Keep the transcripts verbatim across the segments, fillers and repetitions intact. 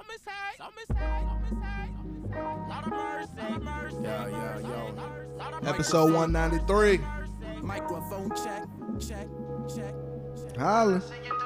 Yo, yo, yo. Episode one ninety-three. Microphone check, check, check. Holla.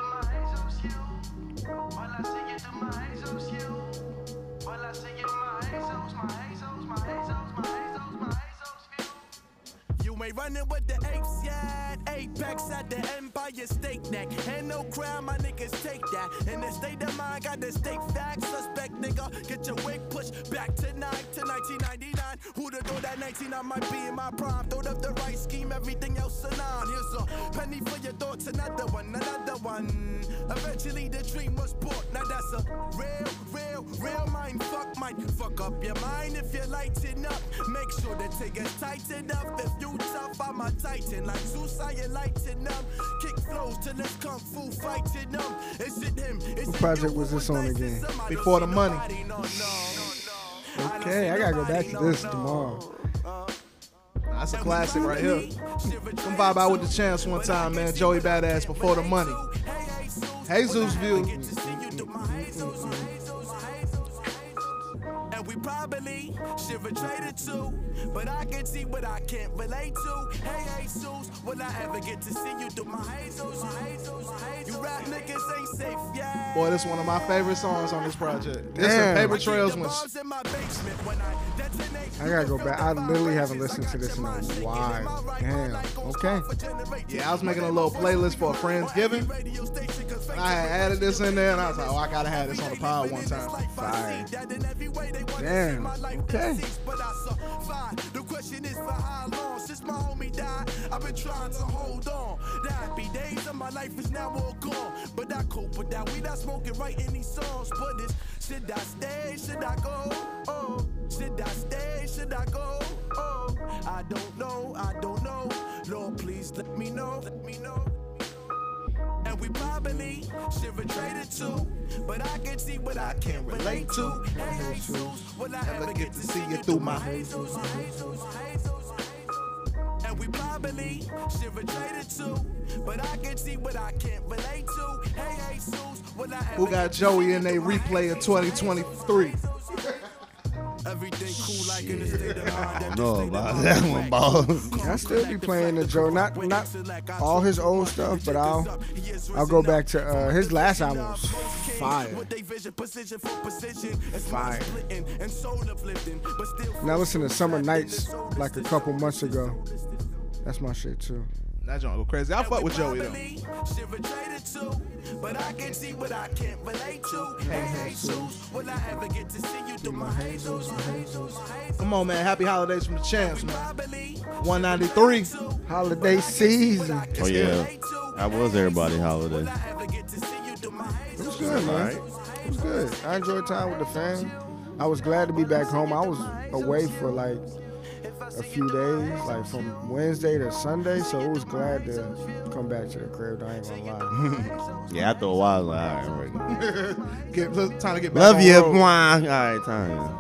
You ain't running with the apes yet. Apex at the Empire State Neck. Ain't no crown, my niggas take that. In the state of mind, got the state facts. Suspect nigga, get your wig pushed back tonight to nineteen ninety-nine. Who'da thought that nineteen I might be in my prime? Thought of the right scheme, everything else anon. Here's a penny for your thoughts, another one, another one. Eventually the dream was bought. Now that's a real, real, real mind fuck. Might fuck up your mind if you lighten up. Make sure the tickets tighten up. If you tough, I'm a titan. Like Zeus, I you lighten up. Kick flows till it's kung fu fighting them. Is it him? Is What it project you? was this on again? Before the Money. Okay, I gotta go back to this tomorrow. That's a classic right here. Come vibe out with the Champs one time, man. Joey Badass, Before the Money. Jesus View. And we probably should have traded too, but I can see what I can't relate to. Hey, Jesus, will I ever get to see you through my Jesus? You rap niggas ain't safe yet. Boy, this is one of my favorite songs on this project. This Damn. is Paper Trails was I gotta go back. I literally haven't listened to this in a while. Damn. Okay. Yeah, I was making a little playlist for a Friendsgiving. I had added this in there, and I was like, oh, I gotta have this on the pod one time. Fire. Damn. Okay. The question is for how long since my homie died. I've been trying to hold on. The happy days of my life is now all gone, but I cope with that. We not smoking right in these songs, but it's should I stay? Should I go? Oh, should I stay? Should I go? Oh, I don't know. I don't know. Lord, please let me know. Let me know. And we probably should have traded too, but I can see what I can't relate to. Hey, Jesus, will I ever get to see you through my Jesus? And we probably should have traded too, but I can see what I can't relate to. Hey, Jesus, will I ever Who got Joey in their replay in twenty twenty-three? Everything cool like in the state of mind. I don't know about that one, boss. I still be playing the Joe. Not not all his old stuff, but I'll I'll go back to uh, his last album was fire. Fire. And I listened to Summer Nights like a couple months ago. That's my shit too. That joint go crazy. I fuck with Joey though. But I can see what I can't relate to. Hey, Jesus, will I ever get to see you through my Jesus? Come on, man. Happy holidays from the Champs, man. one ninety-three. Holiday season. Oh yeah, that was everybody holiday. It was good, man. It was good. I enjoyed time with the fam. I was glad to be back home. I was away for like a few days, like from Wednesday to Sunday, so it was glad to come back to the crib. I ain't gonna lie. Yeah, after a while, like, all right, right. Get time to get back. Love on you, road. mwah. All right,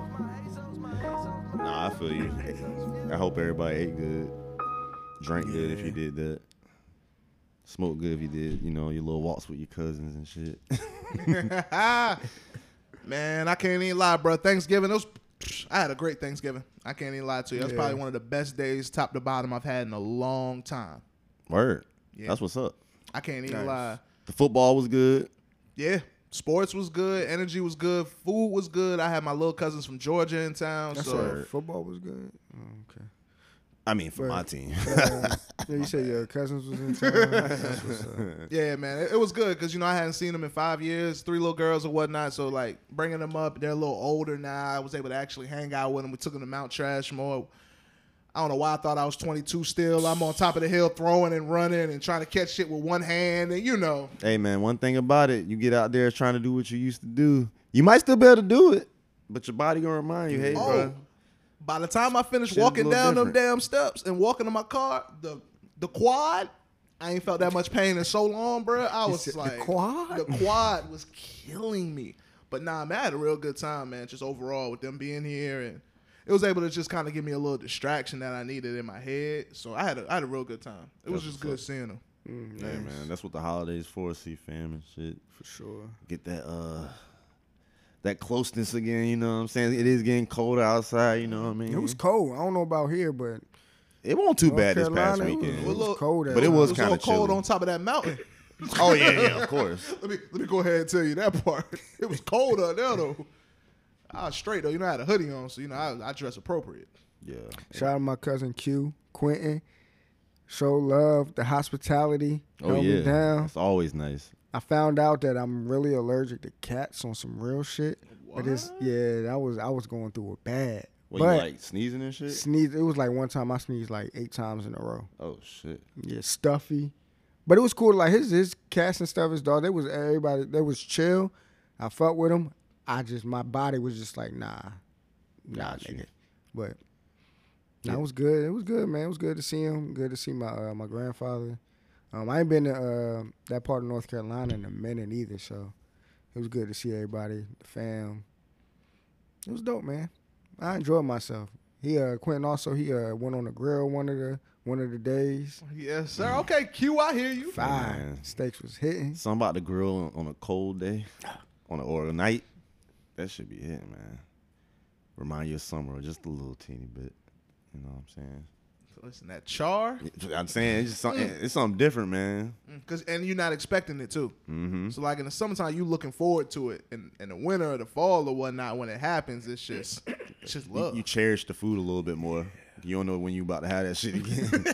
time. Nah, I feel you. I hope everybody ate good, drank good if you did that, smoked good if you did. You know, your little walks with your cousins and shit. Man, I can't even lie, bro. Thanksgiving, it was, I had a great Thanksgiving. I can't even lie to you. That's Yeah. probably one of the best days, top to bottom, I've had in a long time. Word. Yeah. That's what's up. I can't even Nice. lie. The football was good. Yeah, sports was good. Energy was good. Food was good. I had my little cousins from Georgia in town. That's so right. Football was good. Oh, okay. I mean, for Right. my team. Uh, yeah, you said your cousins was in town. That's what's up. yeah, man, it, it was good because you know I hadn't seen them in five years, three little girls or whatnot. So like bringing them up, they're a little older now. I was able to actually hang out with them. We took them to Mount Trashmore. I don't know why I thought I was twenty-two still. I'm on top of the hill throwing and running and trying to catch shit with one hand, and you know. Hey, man, one thing about it, you get out there trying to do what you used to do. You might still be able to do it, but your body going to remind you, hey, Oh, bro. by the time I finished Shit is a walking little down them different. damn steps and walking to my car, the the quad, I ain't felt that much pain in so long, bro. I was said the like, quad? the quad was killing me. But nah, man, I had a real good time, man. Just overall with them being here, and it was able to just kind of give me a little distraction that I needed in my head. So I had a I had a real good time. It was That's just what's good up. seeing them. Mm, Yeah, nice. man, that's what the holidays for, see fam and shit. For sure. Get that uh that closeness again. You know what I'm saying? It is getting colder outside. You know what I mean? It was cold. I don't know about here, but It wasn't too North bad this past Carolina, it was- weekend. It was, Well, look, cold, but it out. was It was a kind little of cold chilly. on top of that mountain. Oh yeah, yeah, of course. let me let me go ahead and tell you that part. It was cold out there though. I was straight though. You know I had a hoodie on, so you know I, I dress appropriate. Yeah. Shout out to my cousin Q, Quentin. Show love, the hospitality, Oh held yeah. me down. It's always nice. I found out that I'm really allergic to cats on some real shit. But it's yeah, that was I was going through it bad. What, but you like sneezing and shit? sneeze. It was like one time I sneezed like eight times in a row. Oh shit. Yeah, stuffy. But it was cool. Like his his cats and stuff, his dog. They was everybody. They was chill. I fucked with them. I just my body was just like nah, nah, Got you. nigga. But that was good. It was good, man. It was good to see him. Good to see my uh, my grandfather. Um, I ain't been to uh, that part of North Carolina in a minute either, so it was good to see everybody, the fam. It was dope, man. I enjoyed myself. He uh Quentin also he uh went on the grill one of the one of the days. Yes, sir. Okay, Q, I hear you. Fire. man. Steaks was hitting. Something about the grill on, on a cold day, on a, or a night. That should be it, man. Remind you of summer, just a little teeny bit. You know what I'm saying? Listen, that char, I'm saying it's just something, it's something different, man. cause and you're not expecting it too. Mm-hmm. So like in the summertime, you looking forward to it. In in the winter or the fall or whatnot, when it happens, it's just it's just You, love. you cherish the food a little bit more. You don't know when you about to have that shit again.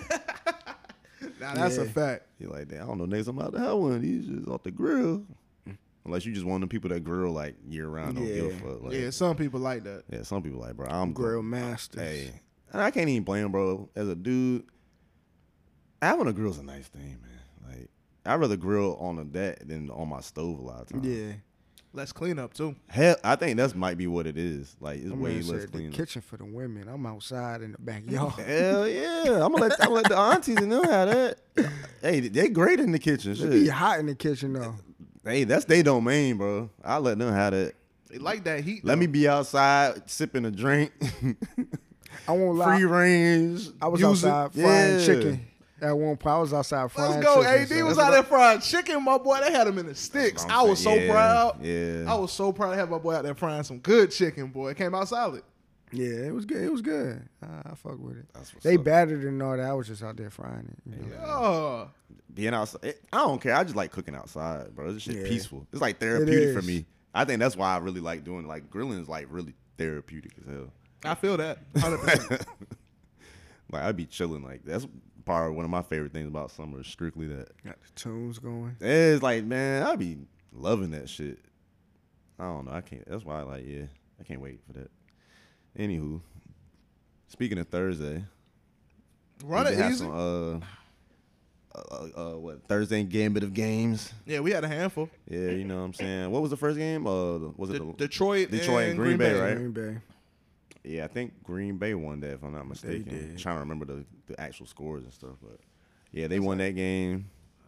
now that's a Yeah. fact. You're like, damn, I don't know, next I'm about to have one of these just off the grill. Unless you just one of the people that grill like year round, don't give a Yeah. fuck. Like, Yeah, some people like that. yeah, some people like, bro, I'm Grill masters. Hey, and I can't even blame, bro. As a dude, having a grill's a nice thing, man. Like, I'd rather grill on a deck than on my stove a lot of times. Yeah. Let's clean up too. Hell, I think that's might be what it is. Like, it's I'm way gonna less say the clean. kitchen for the women. I'm outside in the backyard. Hell yeah, I'm gonna let I'm gonna let the aunties and them have that. Hey, they great in the kitchen. It be Shit. hot in the kitchen though. Hey, that's their domain, bro. I let them have that. They like that heat. Let though. me be outside sipping a drink. I won't lie. Free range. I was use it. outside frying Yeah. chicken. At one point, I was outside frying Let's go. chicken. A D so- was out there frying chicken, my boy. They had him in the sticks. That's I what I'm was so saying. Yeah, proud. yeah. I was so proud to have my boy out there frying some good chicken, boy. It came out solid. Yeah, it was good. It was good. I, I fuck with it. That's what's They up. battered and all that. I was just out there frying it. You know? Oh, Being outside, it- I don't care. I just like cooking outside, bro. This shit Yeah. peaceful. It's like therapeutic for is. me. I think that's why I really like doing it. Like grilling is like really therapeutic as hell. I feel that. one hundred percent. Like I'd be chilling. Like that's part of one of my favorite things about summer is strictly that. Got the tunes going. It's like, man, I'd be loving that shit. I don't know. I can't. That's why I like, yeah, I can't wait for that. Anywho, speaking of Thursday, Run we it did have easy. some, uh, uh, uh, what Thursday gambit of games. Yeah, we had a handful. Yeah, you know what I'm saying. What was the first game? Uh, was it De- the, Detroit, Detroit and and Green Bay, right? Green Bay. Yeah, I think Green Bay won that if I'm not mistaken. did. Trying to remember the, the actual scores and stuff, but yeah, they won that game.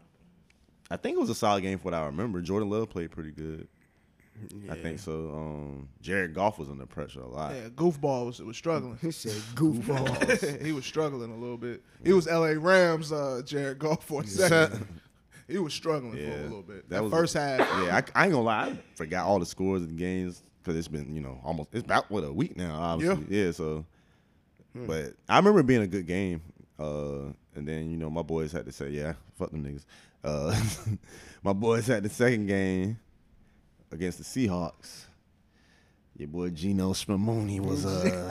I think it was a solid game for what I remember. Jordan Love played pretty good. I think so. Um, Jared Goff was under pressure a lot. Yeah, Goofball was was struggling. He said goofball. He was struggling a little bit. He was L A Rams, uh, Jared Goff for a second. He was struggling for Yeah, a little bit. that That was- first half. Yeah, I, I ain't gonna lie. I forgot all the scores of the games because it's been, you know, almost it's about what a week now. Obviously, yeah. so, but I remember it being a good game. Uh, and then you know my boys had to say, yeah, fuck them niggas. Uh, my boys had the second game against the Seahawks. Your boy Geno Smamoni was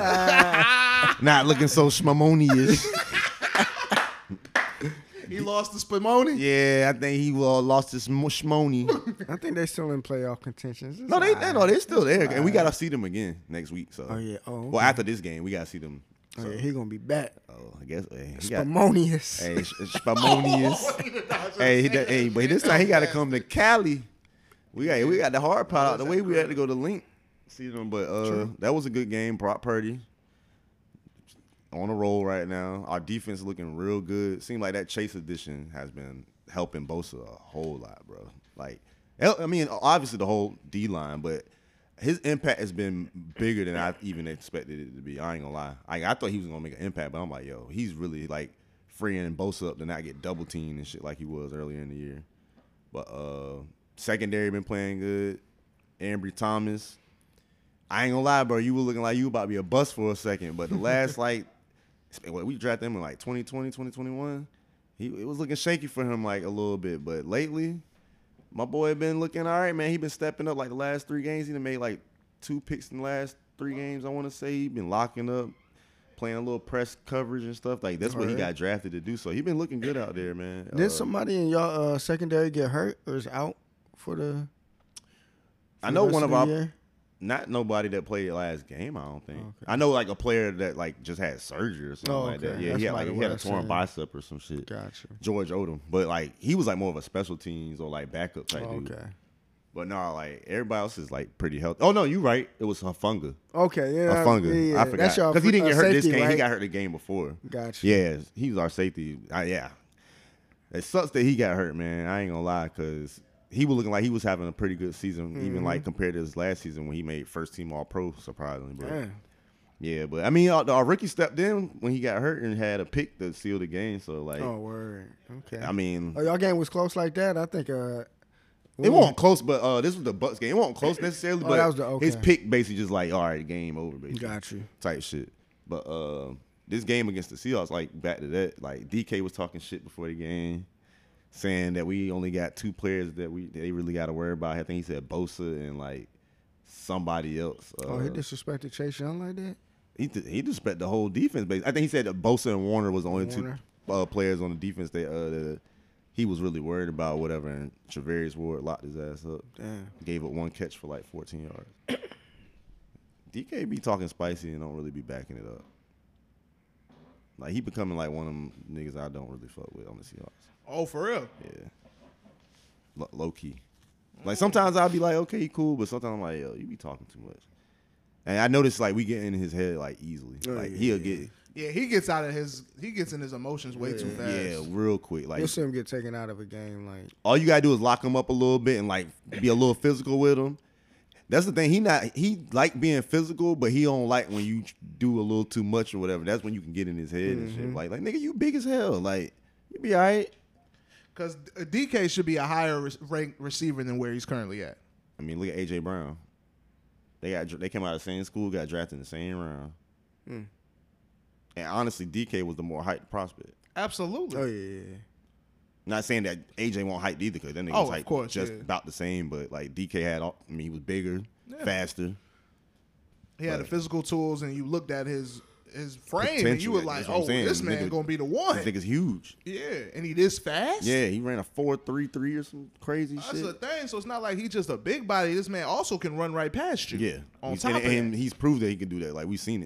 uh, not looking so Smamoni-ish. He lost to Spumoni. Yeah, I think he uh, lost his Shmoney. I think they still in playoff contentions. It's No, they, they alright. no, they're still there, and we gotta see them again next week. So, Oh, yeah. Oh, well, okay. after this game, we gotta see them. Oh, So, yeah, he gonna be back. oh, I guess hey, he got, Spumonius. hey, Sh- Spumonius. hey, he, da- hey, but this time he gotta come to Cali. We got we got the hard part out the way. We had to go to Link see them, but uh, that was a good game. Brock Purdy on a roll right now. Our defense looking real good. Seemed like that Chase edition has been helping Bosa a whole lot, bro. Like, I mean, obviously the whole D line, but his impact has been bigger than I even expected it to be. I ain't gonna lie. Like, I thought he was gonna make an impact, but I'm like, yo, he's really like freeing Bosa up to not get double teamed and shit like he was earlier in the year. But uh, secondary been playing good. Ambry Thomas, I ain't gonna lie, bro. You were looking like you about to be a bust for a second, but the last like, what, we drafted him in like twenty twenty, twenty twenty-one. He it was looking shaky for him like a little bit, but lately, my boy been looking all right, man. He been stepping up like the last three games. He done made like two picks in the last three games. I want to say he been locking up, playing a little press coverage and stuff. Like that's all what right. he got drafted to do. So he been looking good out there, man. Did uh, somebody in your uh, secondary get hurt or is out for the? For I know the one of, of our. Year? Not nobody that played last game, I don't think. Okay. I know like a player that like just had surgery or something oh, like okay. that. Yeah, That's he had like he had a torn saying. bicep or some shit. Gotcha. George Odom. But like he was like more of a special teams or like backup type oh, dude. Okay. But no, like everybody else is like pretty healthy. Oh no, you right. It was Hafunga. Okay, yeah. Hafunga. Yeah, yeah. I forgot. Because he didn't get uh, hurt safety, this game. right? He got hurt the game before. Gotcha. Yeah, he was our safety. I, yeah. It sucks that he got hurt, man. I ain't gonna lie, because he was looking like he was having a pretty good season, mm-hmm. even like compared to his last season when he made first team All Pro, surprisingly. But Damn. yeah, but I mean, our, our rookie stepped in when he got hurt and had a pick to seal the game. So like, oh word, okay. I mean, oh, y'all game was close like that. I think uh, it wasn't close, but uh, this was the Bucks game. It wasn't close necessarily, oh, but that was the, okay. his pick basically just like, all right, game over, basically. Got you. Type shit. But uh, this game against the Seahawks, like back to that, like D K was talking shit before the game, saying that we only got two players that we they really got to worry about. I think he said Bosa and like somebody else. Uh, oh, he disrespected Chase Young like that? He he disrespected the whole defense. Basically. I think he said that Bosa and Warner was the only Warner. two uh, players on the defense that, uh, that he was really worried about, whatever. And Travarius Ward locked his ass up. Damn. Gave up one catch for like fourteen yards. D K be talking spicy and don't really be backing it up. Like, he becoming like one of them niggas I don't really fuck with on the Seahawks. Oh, for real? Yeah. L- low key. Like, sometimes I'll be like, okay, he cool, but sometimes I'm like, yo, you be talking too much. And I notice, like, we get in his head, like, easily. Oh, like, yeah, he'll yeah. get... Yeah, he gets out of his he gets in his emotions way Yeah. too fast. Yeah, real quick. Like, You'll see him get taken out of a game. Like, all you gotta do is lock him up a little bit and, like, be a little physical with him. That's the thing. He not he like being physical, but he don't like when you do a little too much or whatever. That's when you can get in his head and shit. Like, like nigga, you big as hell. Like, you be all right. Because D K should be a higher re- ranked receiver than where he's currently at. I mean, look at A J Brown. They got they came out of the same school, got drafted in the same round. Mm. And honestly, D K was the more hyped prospect. Absolutely. oh, yeah, yeah. Not saying that A J won't hype either, because that nigga Oh, was of hyped course, just yeah. about the same. But like D K had, all, I mean, he was bigger, Yeah. faster. He had Right. the physical tools, and you looked at his his frame, and Potential, you were like, that's what I'm "Oh, saying. this man Nigga- gonna be the one." This nigga's huge. Yeah, and he this fast. Yeah, he ran a four three three or some crazy That's shit. the thing. So it's not like he's just a big body. This man also can run right past you. Yeah, On He's- top and, of and that. he's proved that he can do that. Like, we've seen it.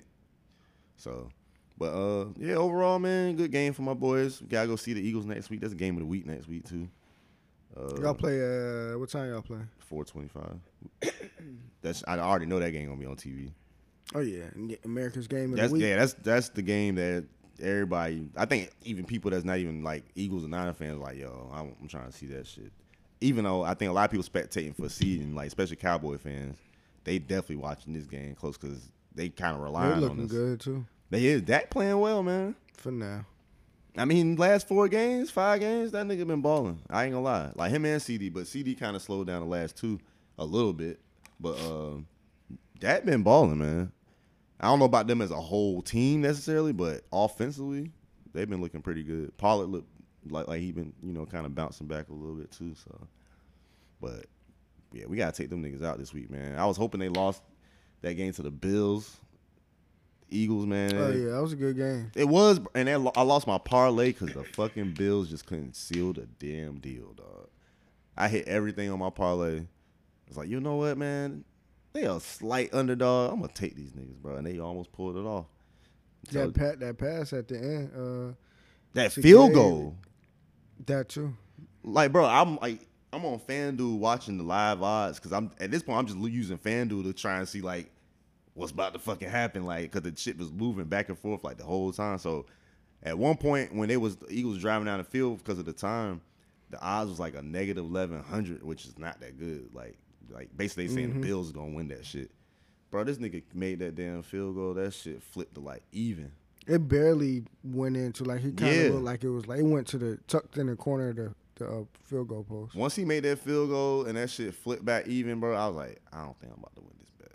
So, but uh, yeah, overall, man, good game for my boys. We gotta go see the Eagles next week. That's a game of the week next week too. Uh, Y'all play, uh, what time y'all play? four twenty-five. That's I already know that game gonna be on T V. Oh, yeah. America's game of That's the week. yeah, that's that's the game that everybody. I think even people that's not even like Eagles and Niners fans like, yo, I'm, I'm trying to see that shit. Even though I think a lot of people spectating for seeding, like especially Cowboy fans, they definitely watching this game close because they kind of rely They're on looking this. good, too, But yeah, Dak playing well, man. for now. I mean, last four games, five games, that nigga been balling. I ain't gonna lie. Like him and C D, but C D kind of slowed down the last two a little bit. But uh, Dak been balling, man. I don't know about them as a whole team necessarily, but offensively, they've been looking pretty good. Pollard looked like like he been, you know, kind of bouncing back a little bit too. So, but yeah, we gotta take them niggas out this week, man. I was hoping they lost that game to the Bills, Eagles, man. Oh, yeah. That was a good game. It was, and that, I lost my parlay because the fucking Bills just couldn't seal the damn deal, dog. I hit everything on my parlay. I was like, you know what, man? They a slight underdog. I'm gonna take these niggas, bro, and they almost pulled it off. So, That pat, that pass at the end, uh, that to field get- goal, that too. like, bro, I'm like, I'm on FanDuel watching the live odds because I'm at this point I'm just using FanDuel to try and see like what's about to fucking happen, like, because the shit was moving back and forth like the whole time. So at one point when they was the Eagles driving down the field because of the time, the odds was like a negative eleven hundred, which is not that good. Like, like basically they saying Mm-hmm. the Bills gonna win that shit. Bro, this nigga made that damn field goal. That shit flipped to like even. It barely went into, like, he kind of Yeah. looked like it was, like, it went to the, tucked in the corner of the, the uh, field goal post. Once he made that field goal and that shit flipped back even, bro, I was like, I don't think I'm about to win this bet.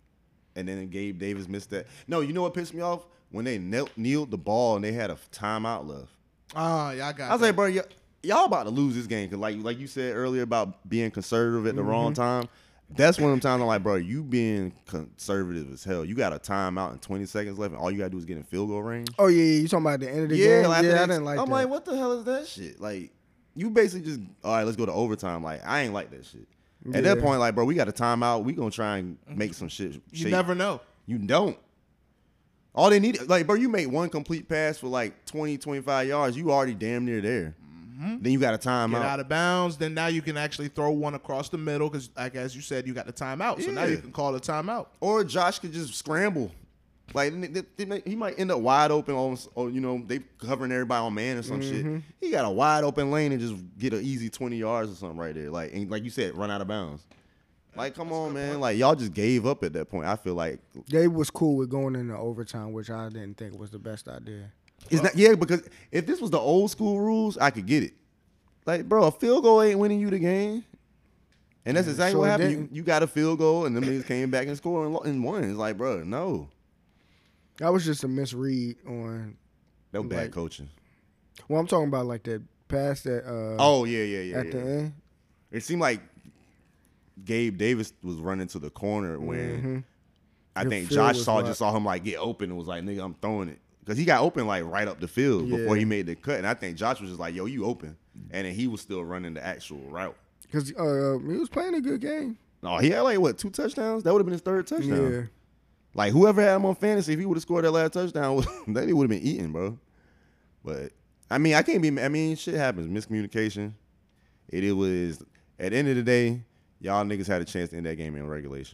and then Gabe Davis missed that. No, you know what pissed me off? When they knelt, kneeled the ball and they had a timeout left. Oh, yeah, I got I was that. like, bro, y- y'all about to lose this game because, like, like you said earlier about being conservative at the Mm-hmm. wrong time. That's one of them times I'm like, bro, you being conservative as hell. You got a timeout and twenty seconds left, and all you got to do is get in field goal range. Oh yeah, yeah, you talking about the end of the Yeah, game? like, Yeah, I after didn't that, like I'm that. like, what the hell is that shit? Like, you basically just, all right, let's go to overtime. Like, I ain't like that shit. At that Yeah. point, like, bro, we got a timeout. We gonna try and make some shit. You shake. never know. You don't. All they need, like, bro, you make one complete pass for like twenty, twenty-five yards. You already damn near there. Then you got a timeout. Get out of bounds, then now you can actually throw one across the middle because, like as you said, you got the timeout. So now Yeah. you can call the timeout. Or Josh could just scramble. Like they- they may- he might end up wide open on, or you know, they covering everybody on man or some shit. He got a wide open lane and just get an easy twenty yards or something right there. Like and like you said, run out of bounds. Like come on, man. Like y'all just gave up at that point. I feel like They was cool with going into overtime, which I didn't think was the best idea. it's not. Yeah, because if this was the old school rules, I could get it. Like, bro, a field goal ain't winning you the game. And that's Yeah, exactly sure what happened. You, didn't. you got a field goal, and them niggas came back and scored and, lo- and won. It's like, bro, no. That was just a misread on. That was bad Like- coaching. Well, I'm talking about like that pass that. Uh, Oh, yeah, yeah, yeah. at yeah. the end. It seemed like Gabe Davis was running to the corner when I The think field Josh was saw wide. just saw him like get open and was like, nigga, I'm throwing it. Because he got open like right up the field before Yeah. he made the cut. And I think Josh was just like, yo, you open. And then he was still running the actual route. Because uh, he was playing a good game. No, he had like, what, two touchdowns? That would have been his third touchdown. Yeah. Like, whoever had him on fantasy, if he would have scored that last touchdown, then he would have been eating, bro. But, I mean, I can't be, I mean, shit happens. Miscommunication. It, it was, at the end of the day, y'all niggas had a chance to end that game in regulation.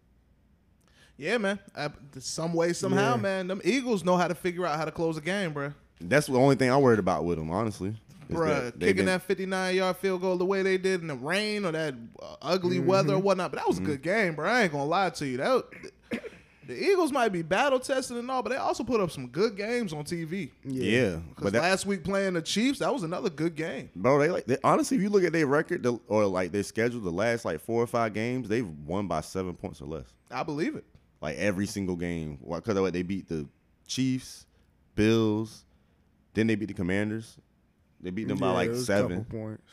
Yeah, man. Uh, some way, somehow, Yeah. man. Them Eagles know how to figure out how to close a game, bro. That's the only thing I'm worried about with them, honestly. is Bruh, that they've kicking been- that fifty-nine yard field goal the way they did in the rain or that uh, ugly Mm-hmm. weather or whatnot. But that was a good game, bro. I ain't gonna lie to you. That was- the Eagles might be battle tested and all, but they also put up some good games on T V. Yeah. Because But that, last week playing the Chiefs, that was another good game. bro, they like, they, honestly, if you look at their record the, or like their schedule, the last like four or five games, they've won by seven points or less. I believe it. Like every single game. Because of what they beat the Chiefs, Bills, then they beat the Commanders. They beat them by Yeah, like it was a seven. couple points.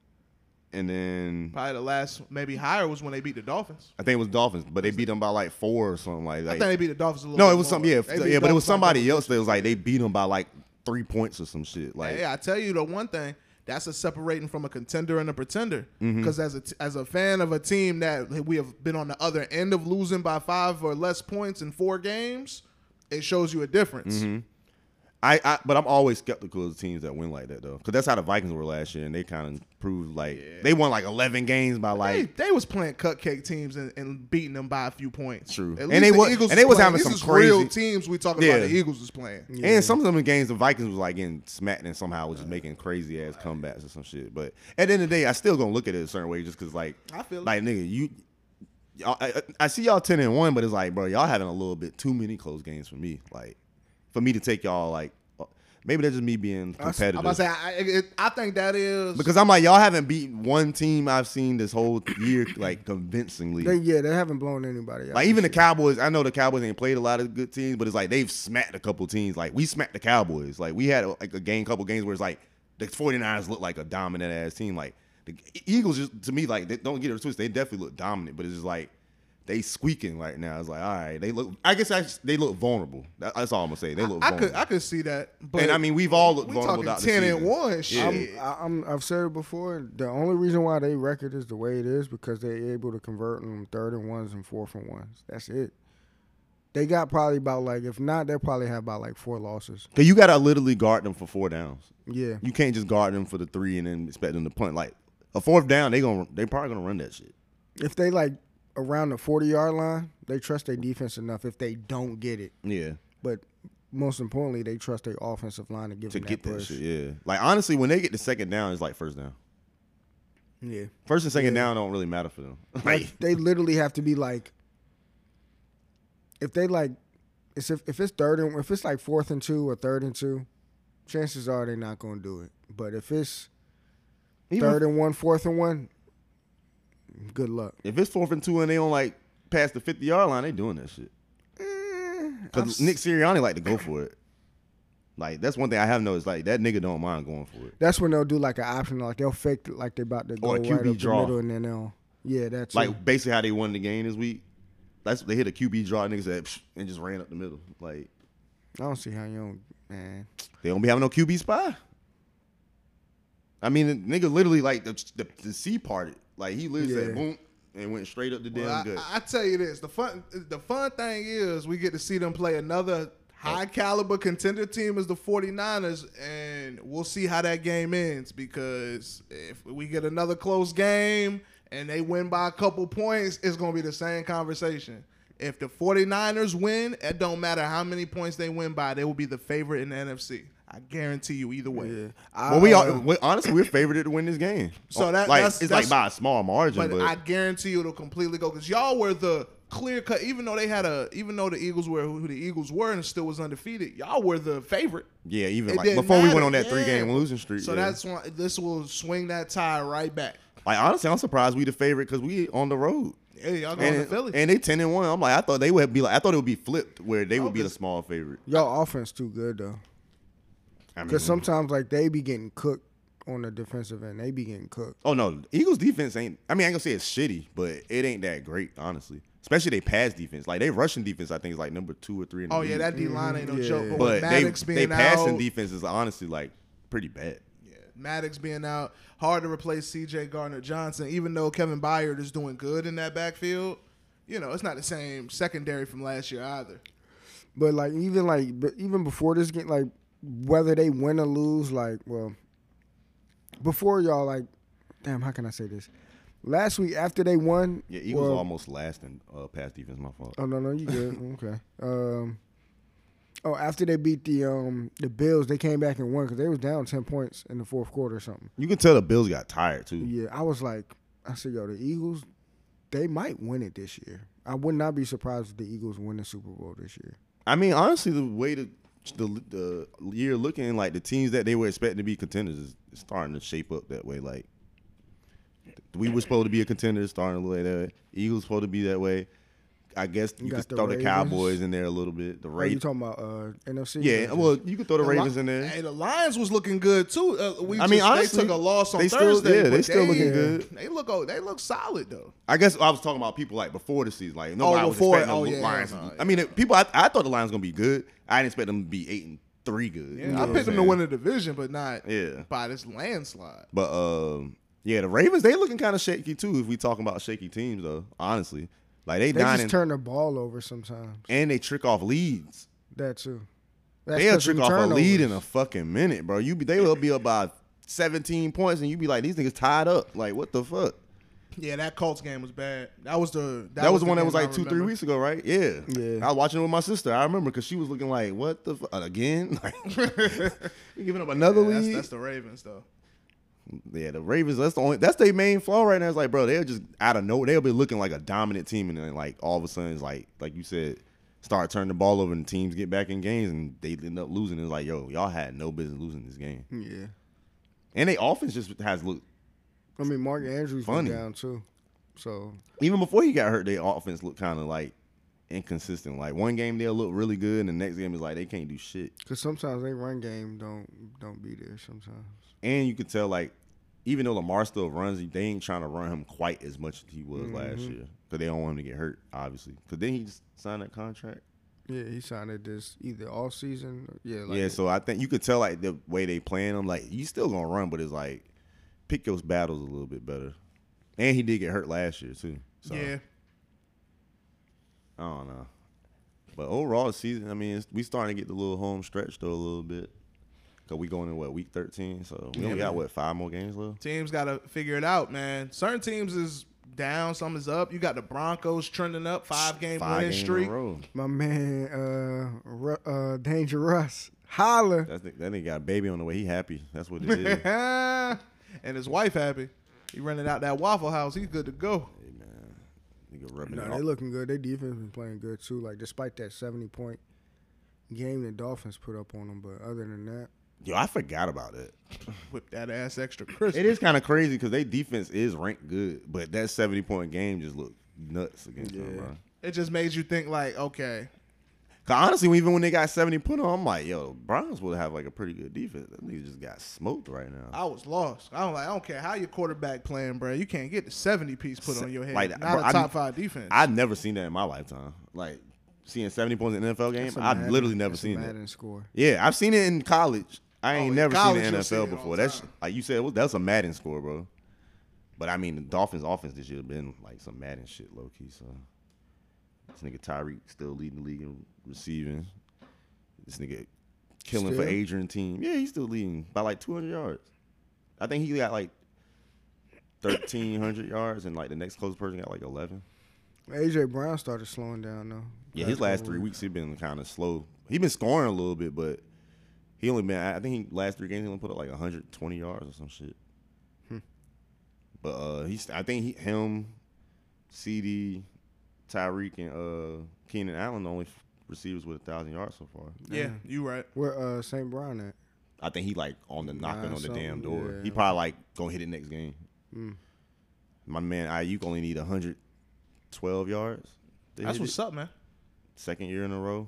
And then Probably the last, maybe higher, was when they beat the Dolphins. I think it was Dolphins, but they beat them by like four or something like I that. think they beat the Dolphins a little No, bit it was more. some yeah, They beat yeah, but it was Dolphins by somebody double else that was like they beat them by like three points or some shit. Like Hey, I tell you the one thing, that's a separating from a contender and a pretender. Mm-hmm. Because as a t- as a fan of a team that we have been on the other end of losing by five or less points in four games, it shows you a difference. Mm-hmm. I, I, but I'm always skeptical of teams that win like that though, because that's how the Vikings were last year, and they kind of proved like they won like eleven games by like. They, they was playing cupcake teams and, and beating them by a few points. True. At And least they the was- Eagles and they was playing. having This some is real crazy- teams we talking Yeah. about. The Eagles is playing. And some of them games, the Vikings was like getting smacked and somehow was just making crazy ass comebacks or some shit. But at the end of the day, I still gonna look at it a certain way just because like, I feel it. like nigga, you, y'all, I, I see y'all ten and one, but it's like, bro, y'all having a little bit too many close games for me. Like, for me to take y'all like, maybe that's just me being I'm competitive. about to say, I, it, I think that is Because I'm like, y'all haven't beat one team I've seen this whole year like convincingly. They, yeah, they haven't blown anybody out. Like even the Cowboys, I know the Cowboys ain't played a lot of good teams, but it's like they've smacked a couple teams. Like we smacked the Cowboys. Like we had like a game, couple games where it's like the 49ers look like a dominant ass team. Like the Eagles, just to me, like they don't get it twisted. They definitely look dominant, but it's just like they squeaking right now. It's like all right, they look. I guess I, they look vulnerable. That, that's all I'm gonna say. They look. I vulnerable. could I could see that. But and I mean, we've all looked we vulnerable. talking out the ten and season. one. Yeah. Shit. I'm, I- I'm, I've said it before. The only reason why they record is the way it is because they're able to convert them third and ones and fourth and ones. That's it. They got probably about like, if not, they'll probably have about like four losses. Cause you gotta literally guard them for four downs. Yeah. You can't just guard them for the three and then expect them to punt. Like a fourth down, they gonna they probably gonna run that shit. If they like around the forty-yard line, they trust their defense enough if they don't get it. Yeah. But most importantly, they trust their offensive line to give To them get that that push. shit, yeah. Like honestly, when they get the second down, it's like first down. Yeah. First and second Yeah. down don't really matter for them. Like Like they literally have to be like, if they like, it's if, if it's third and if it's like fourth and two or third and two, chances are they're not going to do it. But if it's even third and one, fourth and one, good luck. if it's fourth and two and they don't like past the fifty yard line, they doing that shit. Because Nick Sirianni like to go for it. Like, that's one thing I have noticed. Like, that nigga don't mind going for it. That's when they'll do like an option, like they'll fake it like they're about to go Or a right Q B up draw. the middle, and then they'll yeah, that's Like, it. basically how they won the game this week. That's they hit a Q B draw, niggas said, psh, and just ran up the middle. Like, I don't see how you don't, man. they don't be having no Q B spy. I mean, the nigga literally, like, the, the, the C parted. Like, he literally Yeah. said, boom, and went straight up the damn Well, gut. I, I tell you this: the fun, the fun thing is we get to see them play another high caliber contender team as the 49ers, and we'll see how that game ends. Because if we get another close game and they win by a couple points, it's gonna be the same conversation. If the 49ers win, it don't matter how many points they win by, they will be the favorite in the N F C. I guarantee you either way. Yeah. Well, we I, are uh, we, honestly we're favored to win this game. So that- like that's- it's that's- like by a small margin, But, but, I guarantee you it'll completely go because y'all were the clear cut. Even though they had a, even though the Eagles were who the Eagles were and still was undefeated, y'all were the favorite. yeah, even It like didn't before we matter. went on that Yeah. three game losing streak. So yeah. that's why this will swing that tie right back. like honestly, I'm surprised we the favorite because we on the road. Yeah, y'all going to And, Philly. and they ten and one. I'm like, I thought they would be like, I thought it would be flipped where they would be the because- small favorite. y'all offense too good though. I mean, Because sometimes like they be getting cooked on the defensive end. They be getting cooked. oh no, Eagles defense ain't. I mean, I ain't gonna say it's shitty, but it ain't that great, honestly. Especially they pass defense. Like they rushing defense, I think is like number two or three. In the oh yeah, league. that D line ain't no Yeah. joke. But, But with they Maddox they being passing out, defense is honestly like pretty bad. yeah, Maddox being out, hard to replace C J Gardner Johnson. Even though Kevin Byard is doing good in that backfield, you know it's not the same secondary from last year either. But like even like but even before this game, like whether they win or lose, like well, before y'all like, damn, how can I say this? Last week after they won, Yeah, Eagles well, almost last in uh, pass defense. My fault. Oh no, no, you good? Okay. Um, oh, after they beat the um the Bills, they came back and won because they was down ten points in the fourth quarter or something. You can tell the Bills got tired too. Yeah, I was like, I said, yo, the Eagles, they might win it this year. I would not be surprised if the Eagles win the Super Bowl this year. I mean, honestly, the way the the, the year looking, like the teams that they were expecting to be contenders is, is starting to shape up that way. Like we were supposed to be a contender, it's starting to look like that. Eagles supposed to be that way. I guess you, You could got the throw the Ravens. Cowboys in there a little bit. The Are you Ravens, talking about uh, N F C? yeah. Well, you could throw the, The Ravens Li- in there. Hey, the Lions was looking good too. Uh, we I mean, just, honestly, they took a loss on they still- Thursday. yeah, they but still looking Yeah. good. They look, oh, they look solid though. I guess I was talking about people like before the season. Like nobody was before- expecting oh, the yeah, Lions. no, I mean, it- people. I, I thought the Lions gonna be good. I didn't expect them to be eight and three good. Yeah, You know I what I'm picked them to saying? win the division, but not Yeah. by this landslide. But um, yeah, the Ravens they looking kind of shaky too. If we talking about shaky teams though, honestly, like they, They nine just and, turn the ball over sometimes. and they trick off leads. That too. That's They'll 'cause trick them off a lead in turnovers. a fucking minute, bro. You be they will be about seventeen points, and you be like, these niggas tied up. Like what the fuck? Yeah, that Colts game was bad. That was the That, was the one that game was I like two, three remember. weeks ago, right? Yeah. Yeah. I was watching it with my sister. I remember because she was looking like, what the fuck? Again? Like, you giving up another Yeah, that's, lead? that's the Ravens though. Yeah, the Ravens, that's the only, that's their main flaw right now. It's like, bro, they're just out of nowhere. They'll be looking like a dominant team, and then, like, all of a sudden, it's like, like you said, start turning the ball over, and teams get back in games, and they end up losing. It's like, yo, y'all had no business losing this game. Yeah. And they offense just has looked, I mean, Mark Andrews Funny. went down too. So even before he got hurt, their offense looked kind of like inconsistent. Like, one game they'll look really good, and the next game is like, they can't do shit. because sometimes they run game don't don't be there sometimes. And you could tell, like, even though Lamar still runs, they ain't trying to run him quite as much as he was last year. Because they don't want him to get hurt, obviously. Because then he just signed that contract. Yeah, he signed it this either all season. Or, yeah, like Yeah, so I think you could tell, like, the way they playing him, like, you still going to run, but it's like, pick your battles a little bit better. And he did get hurt last year, too. So, Yeah, I don't know. But overall, the season, I mean, it's, we starting to get the little home stretch, though, a little bit. Because we going in, what, week thirteen? So we only Yeah, got, man. what, five more games left? teams got to figure it out, man. Certain teams is down, some is up. You got the Broncos trending up, five game Five win games streak. in a row. my man, uh, Ru- uh, Danger Russ, holler. That's the, that nigga got a baby on the way. He happy. That's what it is. And his wife happy. He rented out that Waffle House. He's good to go. Hey, man. Nigga rubbing No, it they off. looking good. Their defense been playing good too. Like despite that seventy point game the Dolphins put up on them, but other than that, Yo, I forgot about it. Whip that ass extra crisp. It is kind of crazy because their defense is ranked good, but that seventy point game just looked nuts against them, Yeah. bro. It just made you think like, okay, Cause honestly, even when they got seventy put on, I'm like, yo, Browns will have like a pretty good defense. That nigga just got smoked right now. I was lost. I don't like. I don't care how your quarterback playing, bro. You can't get the seventy piece put on your head. Like, Not bro, a I- top five defense. I've never seen that in my lifetime. Like seeing seventy points in an N F L game, That's a I've Madden- literally never that's a seen that. Madden score. Yeah, I've seen it in college. I ain't in never college seen it in you'll the see N F L it all before. the That's time. like you said, well, that's a Madden score, bro. But I mean, the Dolphins' offense this year have been like some Madden shit, low key. So this nigga Tyreek still leading the league in receiving. This nigga killing for Still? Adrian team. Yeah, he's still leading by like two hundred yards. I think he got like thirteen hundred yards, and like the next closest person got like eleven. A J Brown started slowing down though. Yeah, his last couple three weeks he been kind of slow. He been scoring a little bit, but he only been. I think he last three games he only put up like one hundred twenty yards or some shit. Hmm. But uh, he's. I think he, him, C D, Tyreek, and uh, Keenan Allen the only f- receivers with a thousand yards so far. yeah, you right. Where uh Saint Brown at? I think he like on the knocking Nah, on the so- damn door. yeah. He probably like gonna hit it next game. Mm. My man Ayuk only need one hundred twelve yards. to That's hit what's it. up, man. Second year in a row.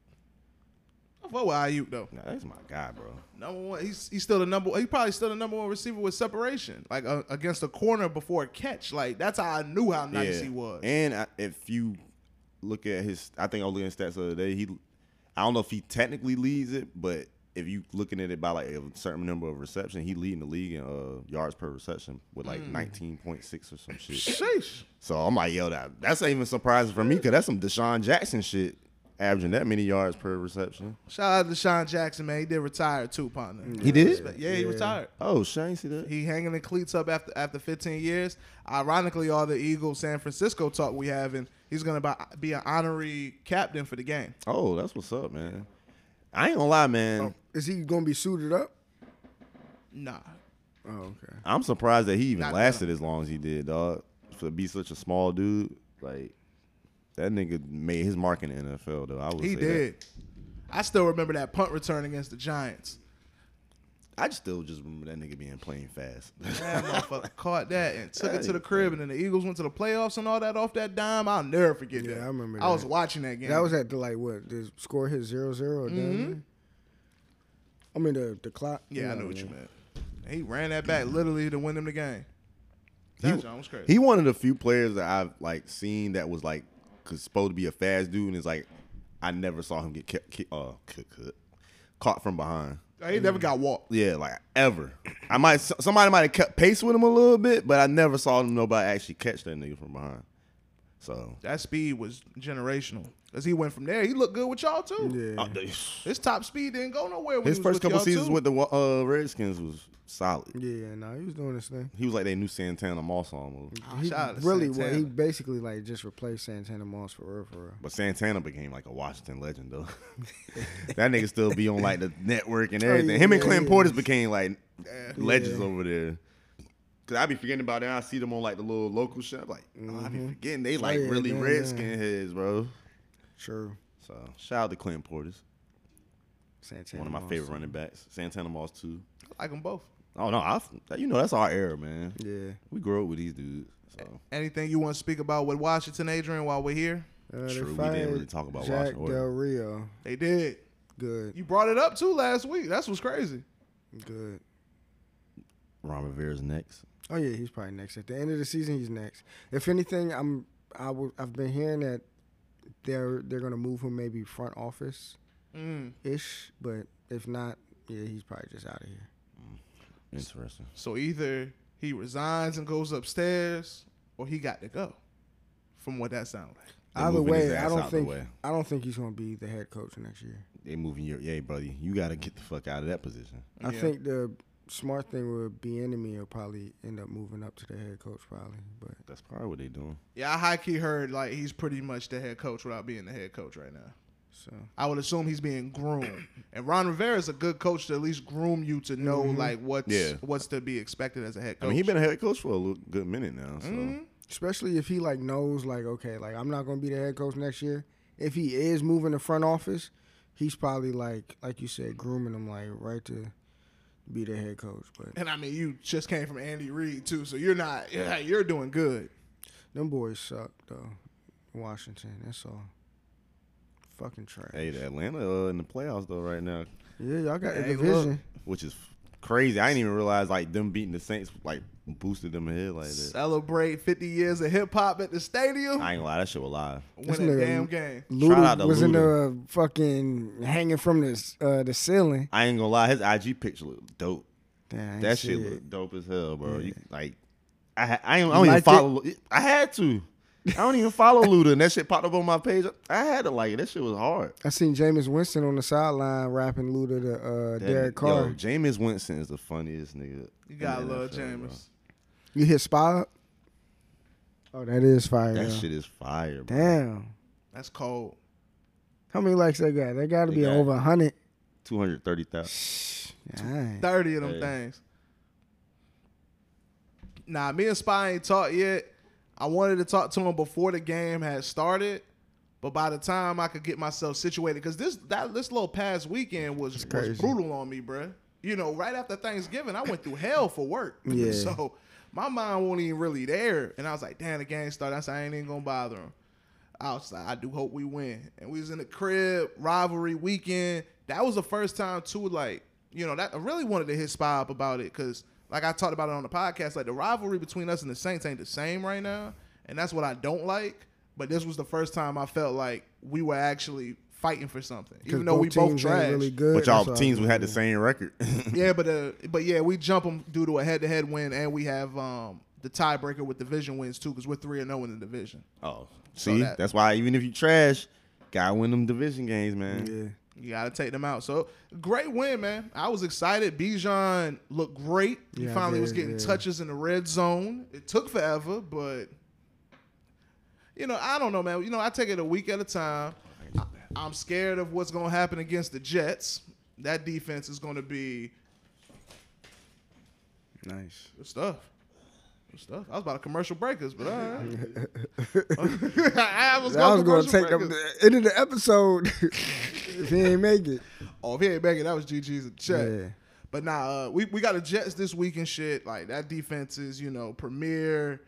I fuck with Ayuk though. Nah, that's my guy, bro. Number one, he's he's still the number. He probably still the number one receiver with separation, like uh, against a corner before a catch. Like that's how I knew how nice he was. And I, if you look at his, I think I was looking at stats the other day. He, I don't know if he technically leads it, but if you looking at it by like a certain number of reception, he leading the league in uh, yards per reception with like nineteen point six or some shit. Sheesh. So I'm like, yo, that that's not even surprising for me because that's some Deshaun Jackson shit, averaging that many yards per reception. Shout out to Deshaun Jackson, man. He did retire too, partner. He did? Yeah, he Yeah. retired. Oh, Shane, see that? He hanging the cleats up after after fifteen years. Ironically, all the Eagles San Francisco talk we having, he's gonna be, be an honorary captain for the game. Oh, that's what's up, man. I ain't gonna lie, man. Oh, is he gonna be suited up? Nah, Oh, okay. I'm surprised that he even Not lasted as long as he did, dog. To be such a small dude, like that nigga made his mark in the N F L, though. I would he say did. I still remember that punt return against the Giants. That. I just still just remember that nigga being playing fast. That motherfucker caught that and took it to the crib, and then the Eagles went to the playoffs and all that off that dime. I'll never forget Yeah, that. I remember I was that. watching that game. That was at the like what? The score hit zero zero. Mm-hmm. I mean the the clock. yeah, I know knew what you mean. meant. He ran that back literally to win them the game. That John was crazy. He one of the few players that I've like seen that was like cause supposed to be a fast dude, and it's like I never saw him get ca- ca- uh, ca- ca- caught from behind. He never got walked. Yeah, like ever. I might somebody might have kept pace with him a little bit, but I never saw nobody actually catch that nigga from behind. So That speed was generational. Cause he went from there. He looked good with y'all too. Yeah. uh, His top speed didn't go nowhere. When his he was first with couple y'all seasons too. with the uh, Redskins was solid. Yeah, no, he was doing his thing. He was like their new Santana Moss almost. Oh, He shout out to really, well, Santana. he basically like just replaced Santana Moss for real, for real. But Santana became like a Washington legend though. That nigga still be on like the network and everything. yeah, Him and yeah, Clinton yeah. Portis became like legends Yeah. over there. Cause I be forgetting about them. I see them on like the little local shit. I'm like, oh, I be forgetting they like yeah, really yeah, Redskin yeah. heads, bro. True. So shout out to Clinton Portis, Santana one of my Moss. favorite running backs. Santana Moss too. I like them both. Oh no, I you know that's our era, man. Yeah. We grew up with these dudes. So Anything you want to speak about with Washington, Adrian, while we're here? Uh, they True, we didn't fired really talk about Jack Washington. Del Rio. They did. Good. You brought it up too last week. That's what's crazy. Good. Ron Rivera's next. Oh yeah, he's probably next. At the end of the season, he's next. If anything, I'm I w- I've been hearing that they're they're gonna move him maybe front office Mm. ish, but if not, yeah, he's probably just out of here. Interesting. So either he resigns and goes upstairs, or he got to go. From what that sounds like. They Either moving his way, I ass don't out the think way. I don't think he's gonna be the head coach next year. They moving your yeah, buddy. You got to get the fuck out of that position. I Yeah. think the smart thing would be enemy will probably end up moving up to the head coach probably, but That's probably what they doing. Yeah, I high key heard like he's pretty much the head coach without being the head coach right now. so I would assume he's being groomed. And Ron Rivera is a good coach to at least groom you to know like what's Yeah. what's to be expected as a head coach. I mean, he been a head coach for a little, good minute now. So Mhm. especially if he like knows like okay, like I'm not gonna be the head coach next year. If he is moving the front office, he's probably like like you said, grooming him like right to be the head coach. But And I mean, you just came from Andy Reid too, so you're not. Yeah, you're doing good. them boys suck though. Washington, that's all. Fucking trash. Hey, the Atlanta uh, in the playoffs though right now, Yeah, y'all got the Hey, division. which is crazy. I didn't even realize like them beating the Saints like boosted them ahead like that. Celebrate fifty years of hip hop at the stadium. I ain't gonna lie, that shit was live. This Win a nigga- damn game. Shout out Luda to was in Luda. the fucking hanging from this uh, the ceiling. I ain't gonna lie, his I G picture looked dope. Damn, I ain't That see shit it. looked dope as hell, bro. Yeah. You, like, I ha- I, ain't, I You don't even liked follow. I had to. I don't even follow Luda, and that shit popped up on my page. I had to like it. That shit was hard. I seen Jameis Winston on the sideline rapping Luda to uh, That- Derek Carr. Yo, Jameis Winston is the funniest nigga. You gotta in the love N F L, bro. Jameis. You hit spy up? Oh, that is fire. That yeah. shit is fire, bro. Damn. That's cold. How many likes they got? They got to They be got- over one hundred. two hundred thirty thousand. Dang. thirty of them Hey. things. Nah, me and Spy ain't talked yet. I wanted to talk to him before the game had started, but by the time I could get myself situated, because this that this little past weekend was, was crazy. brutal on me, bruh. You know, right after Thanksgiving, I went through hell for work. Yeah. So my mind wasn't even really there. And I was like, damn, the game started. I said, I ain't even gonna bother him. I was like, I do hope we win. And we was in the crib, rivalry weekend. That was the first time too, like, you know, that I really wanted to hit Spy up about it because, like I talked about it on the podcast, like the rivalry between us and the Saints ain't the same right now, and that's what I don't like. But this was the first time I felt like we were actually fighting for something, even though we both teams ain't trash. really good. But y'all that's all. teams we had the same record. Yeah, but uh, but yeah, we jump them due to a head-to-head win, and we have um the tiebreaker with division wins too, because we're three and zero in the division. Oh, So see, that- that's why even if you trash, gotta win them division games, man. Yeah. You got to take them out. So, great win, man. I was excited. Bijan looked great. He Yeah, finally yeah, was getting yeah. touches in the red zone. It took forever, but, you know, I don't know, man. You know, I take it a week at a time. I, I'm scared of what's going to happen against the Jets. That defense is going to be Nice. good stuff. Good stuff. I was about to commercial breakers, but all right. I was, I was going to commercial take up breakers. the end of the episode if he ain't make it. Oh, if he ain't making it, that was G G's in the chat. Yeah. But nah, uh, we, we got the Jets this week and shit. Like, that defense is, you know, premier.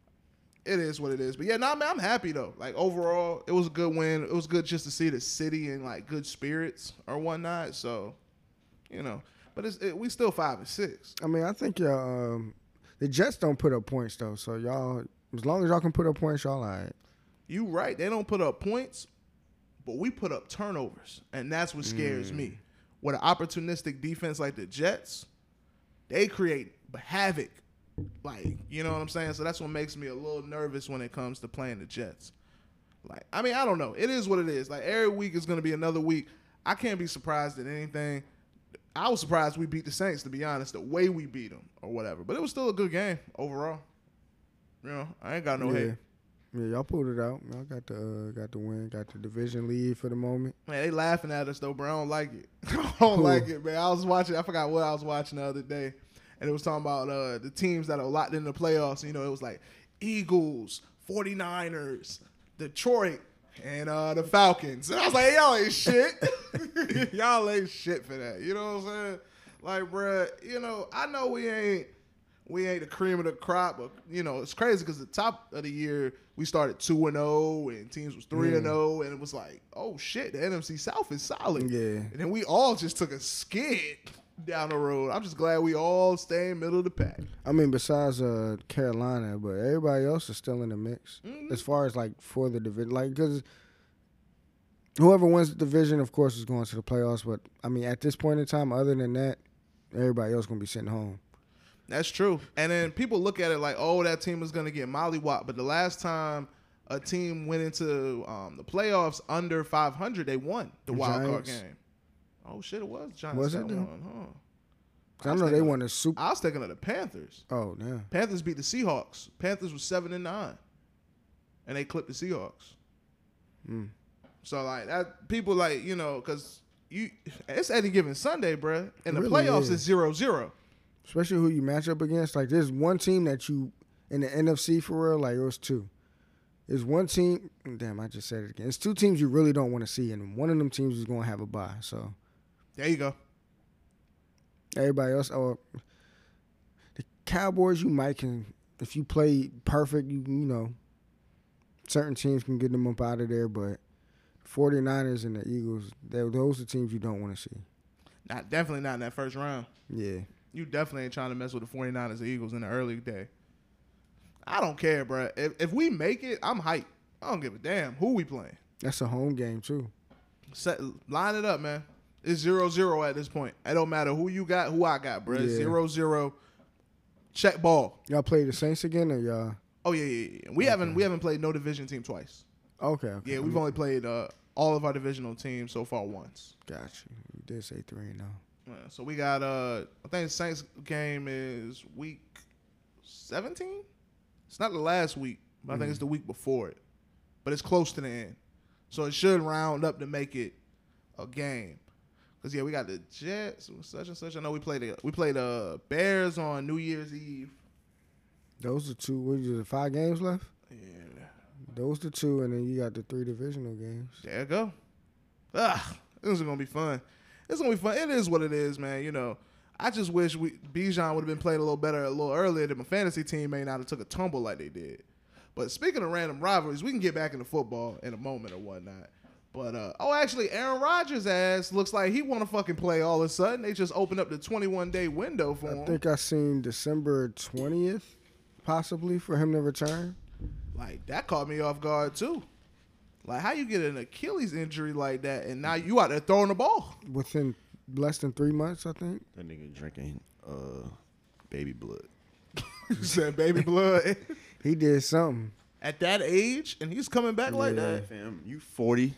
It is what it is. But yeah, nah, man, I'm happy though. Like, overall, it was a good win. It was good just to see the city in, like, good spirits or whatnot. So, you know. But it's it, we still five and six. I mean, I think y'all, um, the Jets don't put up points, though. So, y'all, as long as y'all can put up points, y'all all right. You right. They don't put up points, but we put up turnovers. And that's what scares me. With an opportunistic defense like the Jets, they create havoc. Like, you know what I'm saying? So that's what makes me a little nervous when it comes to playing the Jets. Like, I mean, I don't know. It is what it is. Like, every week is going to be another week. I can't be surprised at anything. I was surprised we beat the Saints, to be honest, the way we beat them or whatever. But it was still a good game overall. You know, I ain't got no yeah. hate. Yeah, y'all pulled it out. Y'all got the uh, got the win, got the division lead for the moment. Man, they laughing at us though, bro. I don't like it. I don't Who? like it, man. I was watching. I forgot what I was watching the other day, and it was talking about uh, the teams that are locked in the playoffs. You know, it was like Eagles, forty-niners, Detroit, and uh, the Falcons. And I was like, y'all ain't shit. Y'all ain't shit for that. You know what I'm saying? Like, bruh, you know, I know we ain't we ain't the cream of the crop, but you know, it's crazy because the top of the year we started two and zero, and teams was three and zero, and it was like, oh shit, the N F C South is solid. Yeah. And then we all just took a skid down the road. I'm just glad we all stay in middle of the pack. I mean, besides uh, Carolina, but everybody else is still in the mix Mm-hmm. as far as like for the division. Like, because whoever wins the division, of course, is going to the playoffs. But I mean, at this point in time, other than that, everybody else gonna be sitting home. That's true. And then people look at it like, oh, that team is going to get mollywopped. But the last time a team went into um, the playoffs under five hundred, they won the The wild card Giants? game. Oh, shit, it was Giants Was that it, though? won, huh? 'Cause I was know they thinking- won a super. I was thinking of the Panthers. Oh, yeah. Panthers beat the Seahawks. Panthers was seven and nine, and they clipped the Seahawks. Mm. So like that, people like you know because you it's any given Sunday, bruh. In the It really playoffs, is. it's zero zero. Especially who you match up against. Like, there's one team that you in the N F C for real. Like, it was two. There's one team. Damn, I just said it again. It's two teams you really don't want to see, and one of them teams is going to have a bye. So There you go. everybody else, or the Cowboys, you might can if you play perfect. You you know, certain teams can get them up out of there, but forty-niners and the Eagles, they, those are teams you don't want to see. Not definitely not in that first round. Yeah. You definitely ain't trying to mess with the 49ers or Eagles in the early day. I don't care, bro. If, if we make it, I'm hyped. I don't give a damn who we playing. That's a home game, too. Set, line it up, man. It's zero zero at this point. It don't matter who you got, who I got, bro. It's Yeah. zero zero. Check ball. Y'all play the Saints again, or y'all? Oh yeah, yeah, yeah. We haven't we haven't played no division team twice. Okay. okay. Yeah, we've only played uh, all of our divisional teams so far once. Got you. You did say three and oh. Yeah, so we got uh, I think the Saints game is week seventeen. It's not the last week, but I think it's the week before it. But it's close to the end, so it should round up to make it a game. Cause yeah, we got the Jets, such and such. I know we played the we played the Bears on New Year's Eve. Those are two. What is it? Five games left. Yeah, Those the two, and then you got the three divisional games. there you go. Ah, this is gonna be fun. It's gonna be fun. It is what it is, man. You know, I just wish we Bijan would have been playing a little better a little earlier. That my fantasy team may not have took a tumble like they did. But speaking of random rivalries, we can get back into football in a moment or whatnot. But, uh, oh, actually, Aaron Rodgers' ass looks like he want to fucking play all of a sudden. They just opened up the twenty-one day window for I him. think I seen December twentieth, possibly, for him to return. Like, that caught me off guard, too. Like, how you get an Achilles injury like that, and now you out there throwing the ball? Within less than three months, I think. That nigga drinking uh, baby blood. You said baby blood. He did something. At that age, and he's coming back like Yeah. that? Fam, you forty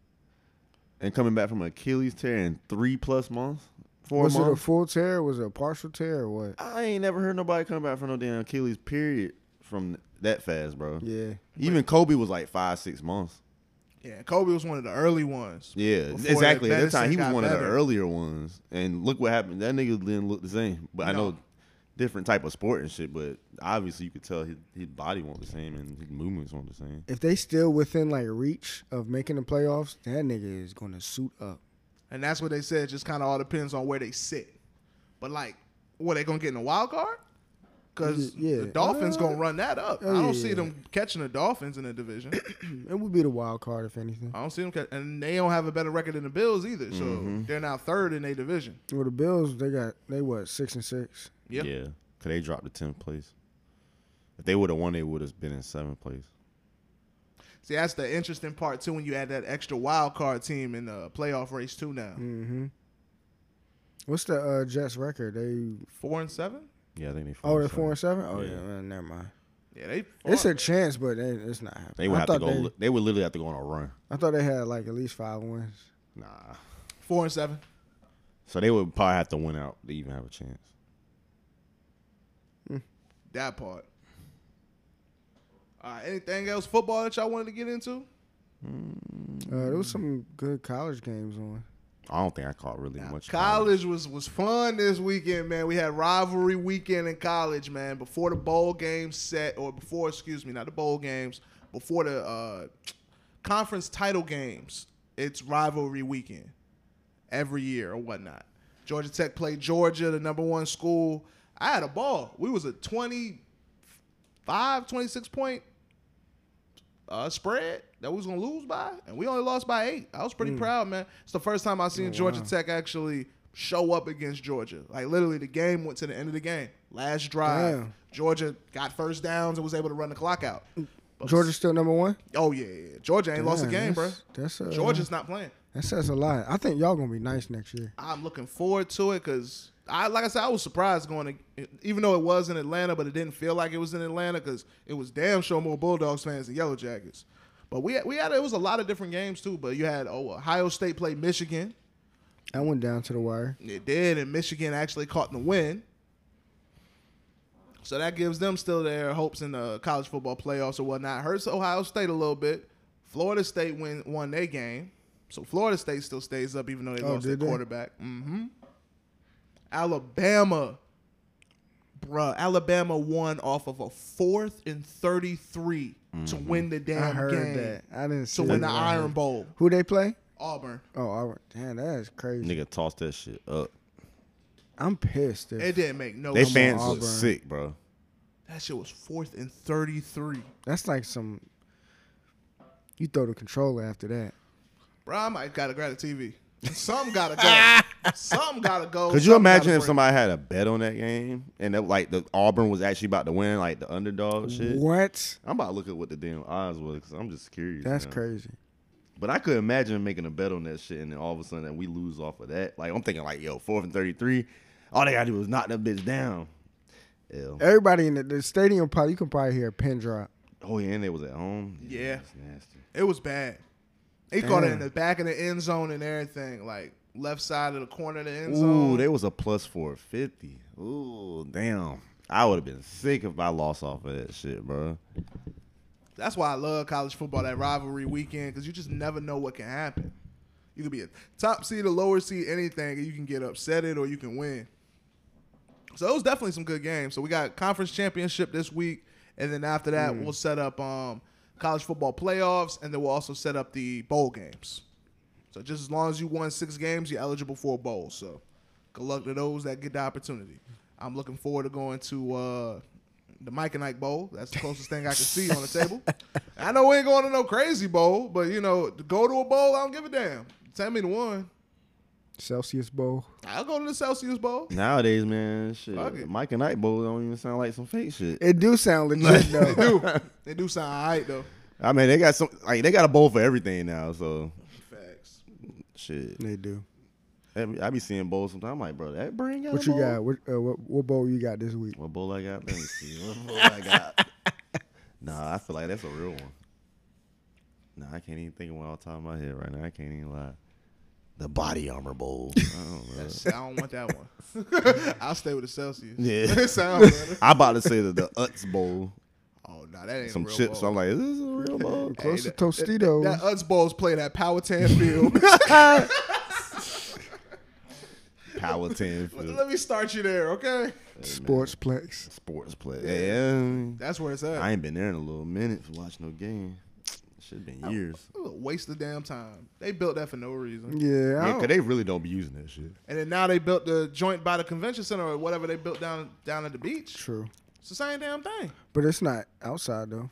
and coming back from an Achilles tear in three plus months? Four Was it a months? full tear? Was it a partial tear or what? I ain't never heard nobody come back from no damn Achilles, period, from that fast, bro. Yeah. Even Kobe was like five, six months. Yeah, Kobe was one of the early ones. Yeah, Before exactly. that At that time, he was medicine one got of the better. earlier ones. And look what happened. That nigga didn't look the same. But I No. know different type of sport and shit, but obviously you could tell his, his body wasn't the same and his movements weren't the same. If they still within like reach of making the playoffs, that nigga is gonna suit up. And that's what they said. Just kind of all depends on where they sit. But, like, what, they going to get in a wild card? Because Yeah. the Dolphins Uh, going to run that up. oh, I don't yeah, see yeah. them catching the Dolphins in the division. It would be the wild card if anything. I don't see them catch, and they don't have a better record than the Bills either. So Mm-hmm. they're now third in their division. Well, the Bills, they got they what six and six. Yep. Yeah. Because they dropped to tenth place. If they would have won, they would have been in seventh place. See, that's the interesting part too when you add that extra wild card team in the playoff race too. Now Mm-hmm. What's the uh, Jets record? They four and seven. Yeah, I think they oh they're four and seven. Oh Yeah. yeah, man, never mind. Yeah, they. It's a chance, but they, it's not happening. They would I have to thought go. They, They, they would literally have to go on a run. I thought they had like at least five wins. Nah. four and seven. So they would probably have to win out to even have a chance. That part. All right. Anything else football that y'all wanted to get into? Uh, there was some good college games on. I don't think I caught really much. College was was fun this weekend, man. We had rivalry weekend in college, man. Before the bowl games set, or before, excuse me, not the bowl games, before the uh, conference title games, it's rivalry weekend every year or whatnot. Georgia Tech played Georgia, the number one school. I had a ball. We was a twenty-five, twenty-six point uh, spread that we was going to lose by, and we only lost by eight. I was pretty proud, man. It's the first time I've seen Oh, Georgia wow. Tech actually show up against Georgia. Like, literally, the game went to the end of the game. Last drive, Damn. Georgia got first downs and was able to run the clock out. But- Georgia still number one. Oh, yeah, yeah. Georgia ain't lost a Damn, game, bro. that's- That's uh, Georgia's not playing. That says a lot. I think y'all gonna be nice next year. I'm looking forward to it because, I like I said, I was surprised going to, even though it was in Atlanta, but it didn't feel like it was in Atlanta because it was damn sure more Bulldogs fans than Yellow Jackets. But we had, we had it was a lot of different games too. But you had oh, Ohio State played Michigan. I went down to the wire. It did, and Michigan actually caught the win. So that gives them still their hopes in the college football playoffs or whatnot. Hurts Ohio State a little bit. Florida State win, won their game. So Florida State still stays up even though they Oh, lost their did they? quarterback. Mm-hmm. Alabama. Bruh, Alabama won off of a fourth and thirty-three to win the damn I heard game. that. I didn't see To win that. the Iron Bowl. Who they play? Auburn. Oh, Auburn. Damn, that is crazy. Nigga tossed that shit up. I'm pissed. If, It didn't make no They sense. fans Auburn. was sick, bro. That shit was fourth and thirty-three. That's like some. You throw the controller after that. Bro, I might gotta grab a T V. Some gotta go. Some gotta go. Could you Some imagine gotta if break. somebody had a bet on that game and that, like the Auburn was actually about to win, like the underdog shit? What? I'm about to look at what the damn odds was because I'm just curious. That's now. crazy. But I could imagine making a bet on that shit and then all of a sudden that we lose off of that. Like I'm thinking like, yo, fourth and thirty-three, all they gotta do is knock that bitch down. Ew. Everybody in the, the stadium, probably you can probably hear a pin drop. Oh yeah, and they was at home. Yeah. That's nasty. It was bad. They caught it in Damn. the back of the end zone and everything, like left side of the corner of the end Ooh, zone. they was a plus four fifty. Ooh, damn. I would have been sick if I lost off of that shit, bro. That's why I love college football, that rivalry weekend, because you just never know what can happen. You could be a top seed or lower seed, anything, and you can get upsetted or you can win. So it was definitely some good games. So we got conference championship this week, and then after that, Mm. we'll set up um, college football playoffs, and then we'll also set up the bowl games. So just as long as you won six games, you're eligible for a bowl. So good luck to those that get the opportunity. I'm looking forward to going to uh, the Mike and Ike Bowl. That's the closest thing I can see on the table. I know we ain't going to no crazy bowl, but, you know, to go to a bowl, I don't give a damn. Tell me the one. Celsius Bowl. I'll go to the Celsius Bowl. Nowadays, man, shit, Fuck it. Mike and Night Bowl don't even sound like some fake shit. It do sound legit They though. do. They do sound all right, though. I mean, they got some like they got a bowl for everything now. So Facts. shit, They do. I be, I be seeing bowls sometimes. I'm like, bro, that brain got What a you bowl? got? What, uh, what what bowl you got this week? What bowl I got? Let me see. What bowl I got? Nah, I feel like that's a real one. Nah, I can't even think of one off the top of my head right now. I can't even lie. The Body Armor Bowl. I don't know. That's- I don't want that one. I'll stay with the Celsius. Yeah. It sounds better. I'm about to say the, the Utz Bowl. Oh, no, that ain't Some a real chips. bowl. I'm like, is this a real bowl? Close Hey, to Tostitos. That, that Utz Bowl's played at Powhatan Field. Power ten. Let me start you there, okay? Sportsplex. Sports play. Yeah. That's where it's at. I ain't been there in a little minute for watching no game. Should have been years. A waste of damn time. They built that for no reason. Yeah, I Yeah, don't- because they really don't be using that shit. And then now they built the joint by the convention center or whatever they built down down at the beach. true. It's the same damn thing. But it's not outside though.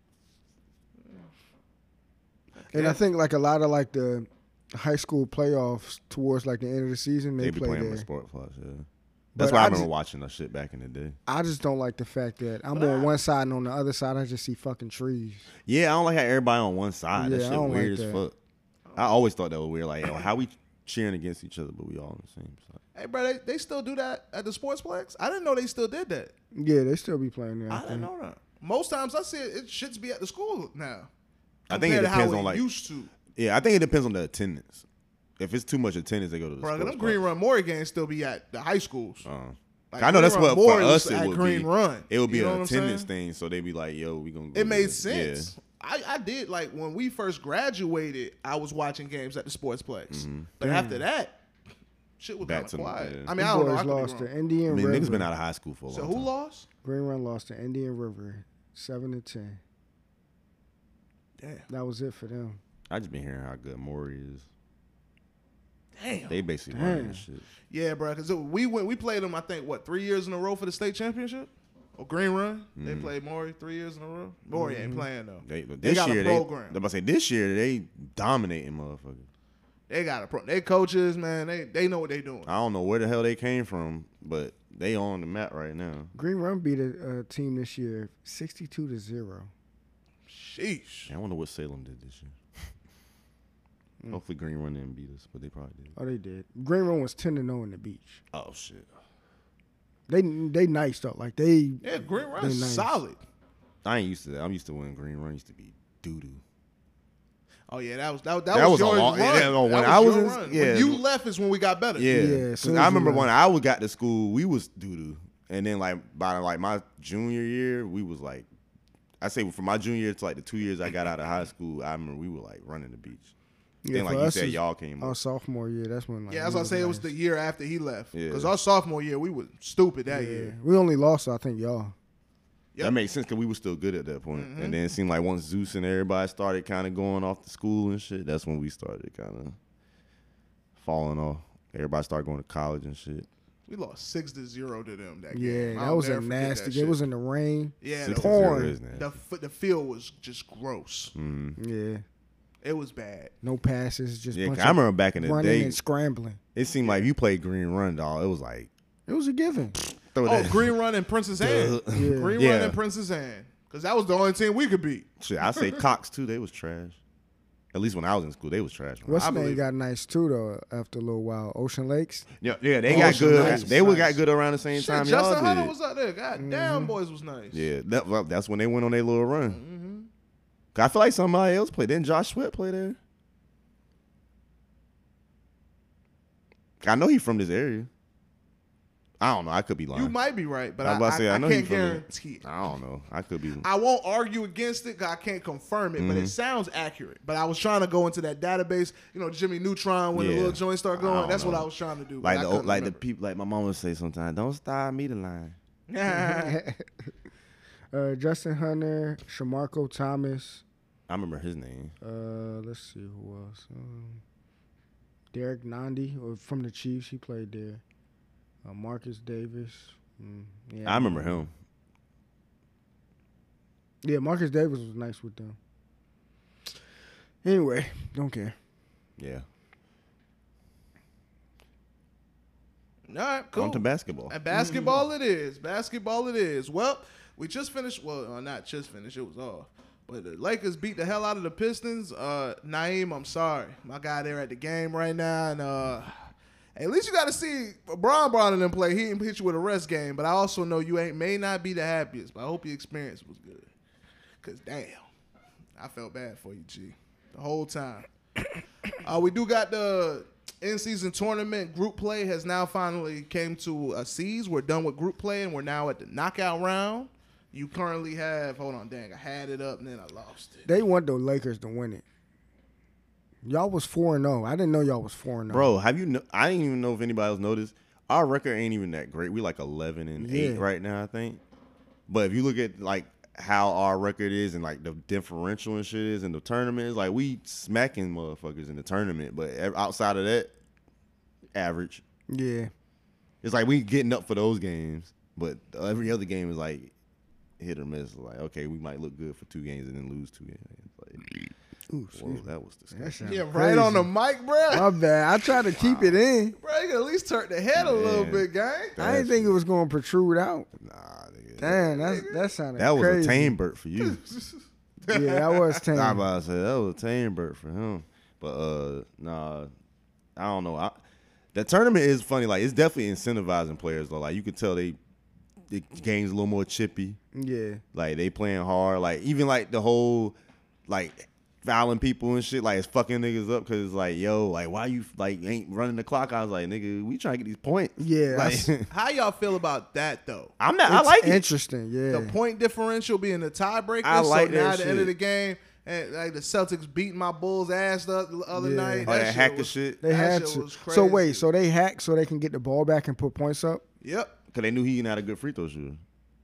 And Yeah. I think like a lot of like the high school playoffs towards like the end of the season, they, They, be play playing there. with Sport Plus, yeah. That's But why I, I remember just- watching that shit back in the day. I just don't like the fact that I'm But on I- one side and on the other side I just see fucking trees. Yeah, I don't like how everybody on one side. Yeah, that I shit don't weird like as that. fuck. I always thought that was weird. Like, yo, how we cheering against each other, but we all on the same side. Hey, bro, they, they still do that at the Sportsplex? I didn't know they still did that. Yeah, they still be playing there. I I didn't think. know that. Most times I see it, it should be at the school now. I think it compared to how depends it on, like- used to. Yeah, I think it depends on the attendance. If it's too much attendance, they go to the Bro, Sports them Green Plus. Run Maury games still be at the high schools. Uh, Like, I know that's Green what Run for Maury was us it at would Green be. Run. It would be You know an what I'm saying? attendance thing, so they'd be like, "Yo, we gonna." Go It to made this. sense. I, I did like when we first graduated. I was watching games at the Sportsplex, but after that, shit was Back kind to of the- quiet. yeah. I mean, Them I don't know. boys I could be lost wrong. to Indian I mean, River. niggas been out of high school for a So long who time. lost? Green Run lost to Indian River, seven to ten. Damn. That was it for them. I just been hearing how good Maury is. Damn. They basically Damn. running this shit. Yeah, bro. Because we went, we played them. I think what three years in a row for the state championship or Green Run. They played Maury three years in a row. Maury ain't playing though. They, this got a year, program. they. I'm about to say this year they dominating motherfuckers. They got a pro. They coaches, man. They they know what they doing. I don't know where the hell they came from, but they on the map right now. Green Run beat a, a team this year, sixty-two to zero. Sheesh. I wonder what Salem did this year. Hopefully Green Run didn't beat us, but they probably did. Oh, they did. Green Run was ten to zero in the beach. Oh shit! They they nice though. Like they. Yeah, Green Run They is nice. solid. I ain't used to that. I'm used to when Green Run used to be doo doo. Oh yeah, that was that, that, That was, was a your long- run. yeah, no, when That I was your in- run. yeah. When you left is when we got better. Yeah, Yeah, as 'Cause soon I as remember you when left. I was got to school, we was doo doo, and then like by like my junior year, we was like, I say from my junior year to like the two years I got out of high school, I remember we were like running the beach. Yeah, then like for you us said, is- y'all came Our up. sophomore year, that's when. Like, Yeah, that's we what I say. It was nice. the year after he left. Yeah. Because our sophomore year, we was stupid that Yeah. year. We only lost, I think, y'all. Yep. That makes sense because we were still good at that point. Mm-hmm. And then it seemed like once Zeus and everybody started kind of going off to school and shit, that's when we started kind of falling off. Everybody started going to college and shit. We lost six to zero to them that Yeah, game. that I'll was a never forget nasty. that It shit. was in the rain. Yeah, Six the, to zero porn. is nasty. the f- the field was just gross. Mhm. Yeah. It was bad. No passes, just Yeah, bunch 'cause I of remember back in the running day, and scrambling. it seemed like you played Green Run, dog. It was like It was a given. throw Oh, that. Green Run and Princess Anne. Duh. Yeah. Green Yeah. Run and Princess Anne. Because that was the only team we could beat. Shit, I say Cox too. They was trash. At least when I was in school, they was trash. What's I the name believe got nice too though? After a little while, Ocean Lakes. Yeah, yeah, they Oh, got so good. nice, they would nice. got good around the same Shit, time Justin y'all Hunter did. was out there. God damn, boys was nice. Yeah, that, well, that's when they went on their little run. Mm-hmm. 'Cause I feel like somebody else played. Didn't Josh Sweat play there? I know he's from this area. I don't know. I could be lying. You might be right, but I I, was about to say, I, I I know can't he from the- guarantee it. I don't know. I could be. I won't argue against it because I can't confirm it, but Mm-hmm. it sounds accurate. But I was trying to go into that database, you know, Jimmy Neutron when the Yeah. little joints start I going. don't That's what know. I was trying to do. but like I the couldn't like the remember. people like my mom would say sometimes. Don't start me the line. uh, Justin Hunter, Shamarko Thomas. I remember his name. Uh, let's see who else. Um, Derek Nandi, or from the Chiefs, he played there. Uh, Marcus Davis. Mm, yeah, I remember him. Yeah, Marcus Davis was nice with them. Anyway, don't care. Yeah. All right, cool. On to basketball. And basketball it is. Basketball it is. Well, we just finished. Well, uh, not just finished. It was off. But the Lakers beat the hell out of the Pistons. Uh, Naeem, I'm sorry. My guy there at the game right now. And uh, at least you got to see Bron Bron and them play. He didn't hit you with a rest game. But I also know you ain't may not be the happiest. But I hope your experience was good. Because, damn, I felt bad for you, G. The whole time. uh, we do got the in-season tournament. Group play has now finally came to a cease. We're done with group play, and we're now at the knockout round. You currently have, hold on, dang, I had it up, and then I lost it. They want the Lakers to win it. Y'all was four and zero. I didn't know y'all was four and zero. Bro, have you? Kn- I didn't even know if anybody else noticed. Our record ain't even that great. We like eleven and eight Yeah. right now, I think. But if you look at like how our record is and like the differential and shit is in the tournament, it's like we smacking motherfuckers in the tournament. But ev- outside of that, average. Yeah. It's like we getting up for those games, but every other game is like hit or miss. Like, okay, we might look good for two games and then lose two games. Like, Ooh, whoa, that was disgusting. that sounds Yeah, right crazy. on the mic, bro. My bad. I tried to keep it in. Bro, you can at least turn the head a little Man. bit, gang. I didn't think it was going to protrude out. Nah, nigga. Damn, that's, that sounded That was crazy. a tame bird for you. Yeah, that was tame. I about to say that was a tame bird for him. But uh nah, I don't know. I, the tournament is funny. Like it's definitely incentivizing players though. Like you could tell they the game's a little more chippy. Yeah. Like they playing hard. Like even like the whole like fouling people and shit. Like it's fucking niggas up because it's like yo, like why you like ain't running the clock? I was like nigga, we trying to get these points. Yeah, I like s- How y'all feel about that, though? I'm not. I It's like it. interesting, yeah. The point differential being the tiebreaker. I like so now that at the end shit. of the game, and like the Celtics beating my Bulls' ass the the other Yeah. night. All that shit hacker was- shit. They that had shit to. was So wait, crazy. so they hacked so they can get the ball back and put points up? Yep. Cause they knew he not a good free throw shooter.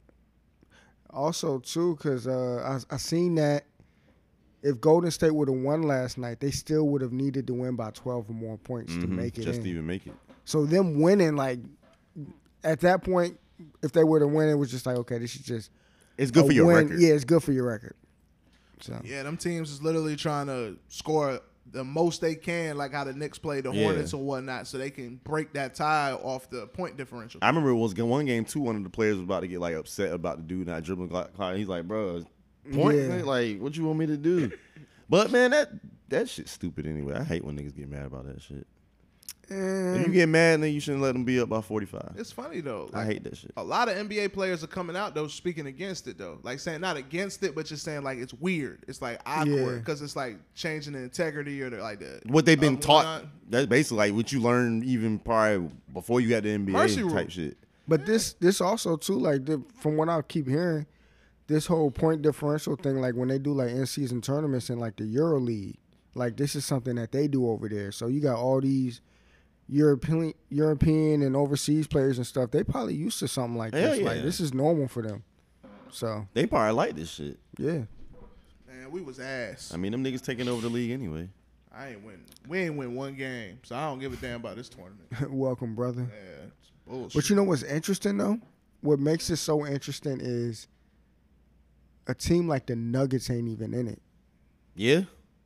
Also, too, because uh, I, I seen that if Golden State would have won last night, they still would have needed to win by twelve or more points to Mhm. make it Just in. to even make it. So them winning, like, at that point, if they were to win, it was just like, okay, this is just It's good a for your win. record. Yeah, it's good for your record. So Yeah, them teams is literally trying to score the most they can, like how the Knicks play the Yeah. Hornets or whatnot, so they can break that tie off the point differential. I remember it was one game two. One of the players was about to get like upset about the dude not dribbling clock. clock. He's like, "Bro, point, Yeah. man, like what you want me to do?" But man, that that shit's stupid anyway. I hate when niggas get mad about that shit. If you get mad, then you shouldn't let them be up by forty-five. It's funny though. I Like, hate that shit. a lot of N B A players are coming out though speaking against it though, like saying not against it, but just saying like it's weird. It's like Yeah. awkward because it's like changing the integrity or the, like the What they've been uh, taught. whatnot. That's basically like what you learned even probably before you got the N B A Mercy type rule. shit. But this this also too, like the, from what I keep hearing, this whole point differential thing, like when they do like in season tournaments in like the Euro League, like this is something that they do over there. So you got all these European European and overseas players and stuff. They probably used to something like Hell this. yeah. Like this is normal for them. So They probably like this shit. yeah. Man, we was ass. I mean, them niggas taking over the league anyway. I ain't win. We ain't win one game, so I don't give a damn about this tournament. Welcome, brother. Yeah, it's bullshit. But you know what's interesting though? What makes it so interesting is a team like the Nuggets ain't even in it. Yeah.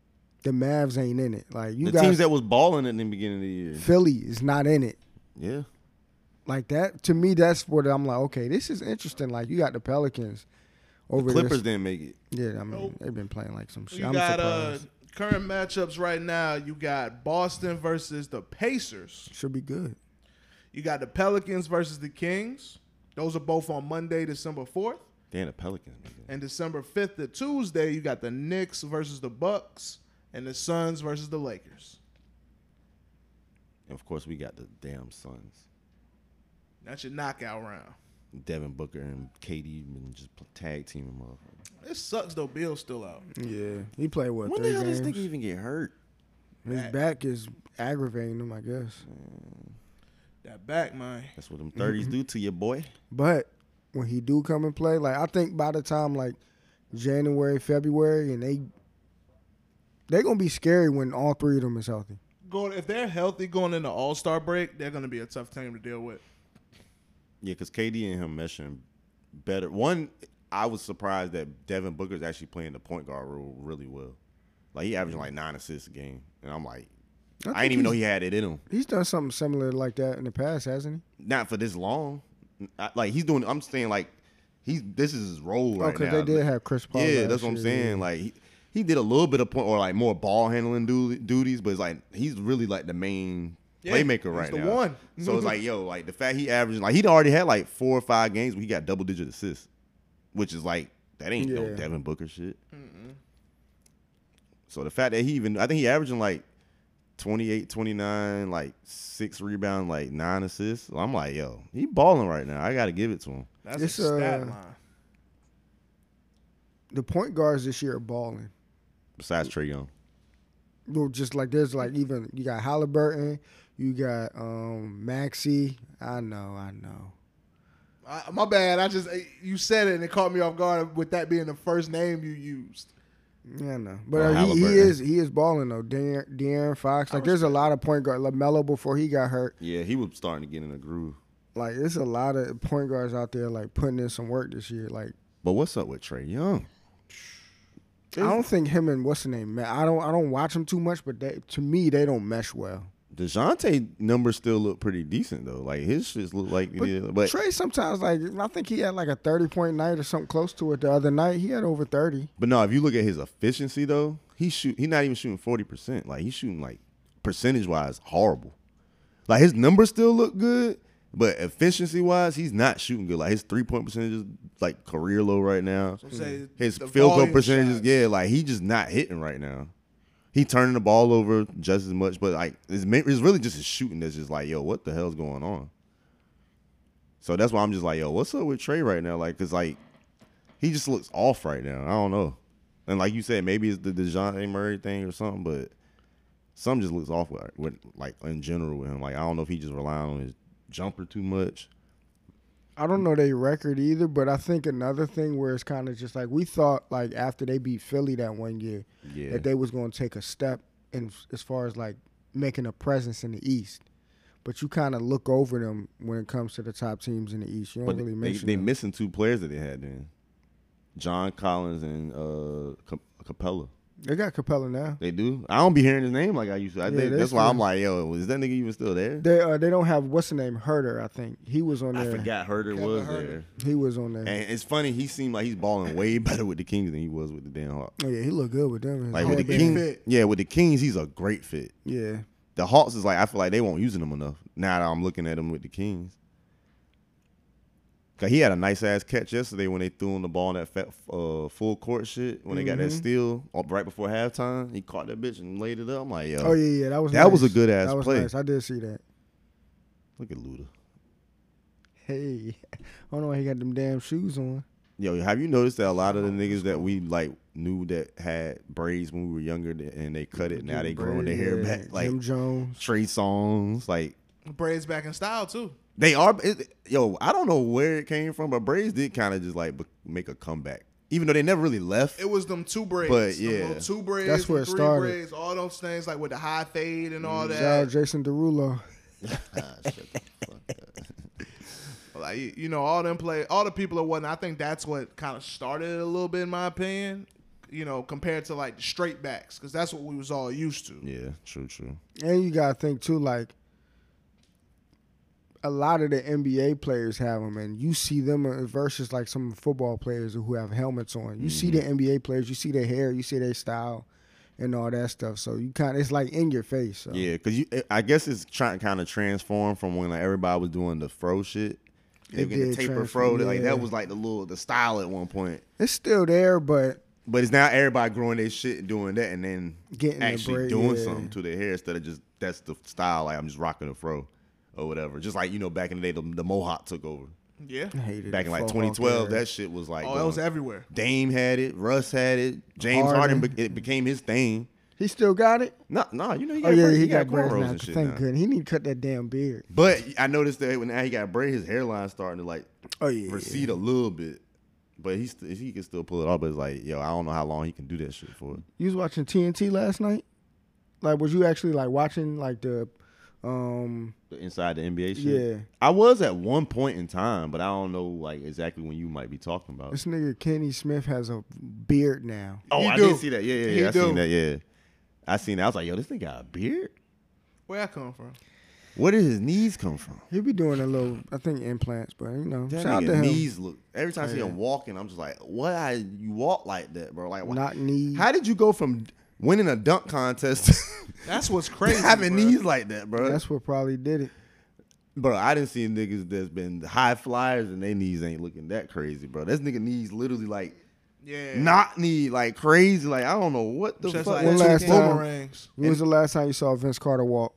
The Mavs ain't in it. Like you the got teams that was balling in the beginning of the year. Philly is not in it. Yeah. Like that to me, that's what I'm like. Okay, this is interesting. Like you got the Pelicans over The Clippers this. didn't make it. Yeah, I mean Nope. they've been playing like some shit. You I'm got uh, surprised. current matchups right now. You got Boston versus the Pacers. Should be good. You got the Pelicans versus the Kings. Those are both on Monday, December fourth. Damn, the Pelicans. Make it. And December fifth to Tuesday, you got the Knicks versus the Bucks and the Suns versus the Lakers. And of course, we got the damn Suns. That's your knockout round. Devin Booker and K D been just pl- tag teaming motherfuckers. It sucks though. Bill's still out. Yeah, he played what When three the hell games. this nigga even get hurt? His Back. back is aggravating him, I guess. That back, man. That's what them thirties do to your boy. But when he do come and play, like I think by the time like January, February, and they they gonna be scary when all three of them is healthy. Going if they're healthy going into All Star break, they're gonna be a tough team to deal with. Yeah, because K D and him meshing better. One, I was surprised that Devin Booker's actually playing the point guard role really well. Like he averaging like nine assists a game, and I'm like, I, think didn't even know he's- he had it in him. He's done something similar like that in the past, hasn't Not for this long. I, like he's doing. I'm saying like he's this is his role he? right Oh, because now. they did have Chris Paul. Yeah, last that's what I'm year, saying. yeah. Like he, he did a little bit of point or like more ball handling du- duties, but it's like he's really like the main Yeah, playmaker he's right the now. one. So it's like yo, like the fact he averaged like he'd already had like four or five games where he got double digit assists, which is like that ain't no Yeah. Devin Booker shit. So the fact that he even I think he averaging like twenty-eight, twenty-nine, like six rebounds, like nine assists. I'm like yo, he balling right now. I got to give it to him. That's It's, a stat uh, line. The point guards this year are balling. Besides Trae Young. Well, just like there's like even you got Halliburton, you got um Maxey. I know, I know. I, my bad. I just you said it and it caught me off guard with that being the first name you used. Yeah, I know. But Oh, uh, he, he Halliburton. is he is balling though. De'Aaron, De'Aaron Fox. Like there's a lot of point guard. LaMelo before he got hurt. Yeah, he was starting to get in a groove. Like there's a lot of point guards out there like putting in some work this year. Like But what's up with Trae Young? I don't think him and what's the name? Man, I don't I don't watch them too much, but they, to me they don't mesh well. DeJounte numbers still look pretty decent though. Like his shit look like, But, yeah, but Trey sometimes like I think he had like a thirty point night or something close to it the other night. He had over thirty. but no, if you look at his efficiency though, he shoot he not even shooting forty percent. Like he's shooting like percentage wise horrible. Like his numbers still look good, but efficiency wise, he's not shooting good. Like his three point percentage is like career low right now. So say His the field goal volume percentages, shots. yeah, like he just not hitting right now. He turning the ball over just as much, but like it's, ma- it's really just his shooting that's just like, yo, what the hell's going on? So that's why I'm just like, yo, what's up with Trey right now? Like, cause like he just looks off right now. I don't know. And like you said, maybe it's the DeJounte Murray thing or something, but something just looks off with, with like in general with him. Like I don't know if he just relying on his jumper too much. I don't know their record either, but I think another thing where it's kind of just like we thought like after they beat Philly that one year Yeah. that they was going to take a step in as far as like making a presence in the East. But you kind of look over them when it comes to the top teams in the East. You don't But really they mention they them. missing two players that they had then. John Collins and uh Cap- Capella. They got Capella now. They do. I don't be hearing his name like I used to. I Yeah, think they that's why still- I'm like, yo, is that nigga even still there? They uh, they don't have what's the name Herter. I think he was on I there. forgot Herter Kevin was Huerter. there. He was on there. And it's funny, he seemed like he's balling way better with the Kings than he was with the damn Hawks. Oh yeah, he looked good with them. His Like with the headband. King- Kings, fit. yeah, with the Kings, he's a great fit. Yeah. The Hawks is like, I feel like they won't using him enough now that I'm looking at him with the Kings. Cause he had a nice ass catch yesterday when they threw him the ball in that fat, uh, full court shit when they got that Mhm. steal up right before halftime. He caught that bitch and laid it up. I'm like, yo, Oh yeah, yeah. That was That nice. was a good ass That was play. nice. I did see that. look at Luda. Hey, I don't know why he got them damn shoes on. Yo, have you noticed that a lot of the niggas that we like knew that had braids when we were younger and they cut it, now they growing their hair Yeah, back? Like Jim Jones. Trey Songz, like Braids back in style too. they are. It, yo, I don't know where it came from, but braids did kind of just like be- make a comeback, even though they never really left. It was them two braids. But, Them yeah. little two braids. That's where them it three started. braids, all those things like with the high fade and all Shout out that. Jason Derulo. Like you- you know, all them play, all the people or whatnot. I think that's what kind of started it a little bit, in my opinion. you know, compared to like the straight backs, because that's what we was all used to. Yeah, true, true. And you gotta think too, like a lot of the N B A players have them, and you see them versus like some football players who have helmets on. You mm-hmm. see the N B A players, you see their hair, you see their style, and all that stuff. So you kind of, it's like in your face. So. Yeah, because you, I guess it's trying to kind of transform from when like everybody was doing the fro shit. They get the taper fro, yeah. Like that was like the little the style at one point. It's still there, but but it's now everybody growing their shit and doing that, and then getting actually braid, doing yeah. something to their hair instead of just that's the style. Like I'm just rocking a fro or whatever. Just like you know back in the day, the, the mohawk took over. Yeah, I hated back in like twenty twelve, that shit was like oh, that was everywhere. Dame had it, Russ had it, James Harden, Harden it became his thing. He still got it? No, no, you know he got oh, yeah, braids. He, he got, got cornrows braids and shit Thank now. goodness. He need to cut that damn beard. But I noticed that when now he got braids, his hairline starting to like oh, yeah, recede yeah. a little bit. But he st- he can still pull it off. But it's like, yo, I don't know how long he can do that shit for. You was watching T N T last night? Like, was you actually like watching like the um the inside the N B A shit? Yeah. I was at one point in time, but I don't know like exactly when you might be talking about. This nigga Kenny Smith has a beard now. Oh, he I do. did see that. Yeah, yeah, yeah. He I do. seen that, yeah. I seen that. I was like, yo, this nigga got a beard? Where I come from? Where did his knees come from? He be doing a little, I think, implants, but you know, That shout out nigga to him. knees look. Every time I see Yeah. him walking, I'm just like, what? How you walk like that, bro? Like, why? Not knees. How did you go from winning a dunk contest That's what's crazy. to having bro. knees like that, bro? That's what probably did it. Bro, I didn't see niggas that's been high flyers and their knees ain't looking that crazy, bro. This nigga knees literally like Yeah. not knee like crazy. Like I don't know what the Just fuck. like When two last time- boomerangs. When was the last time you saw Vince Carter walk?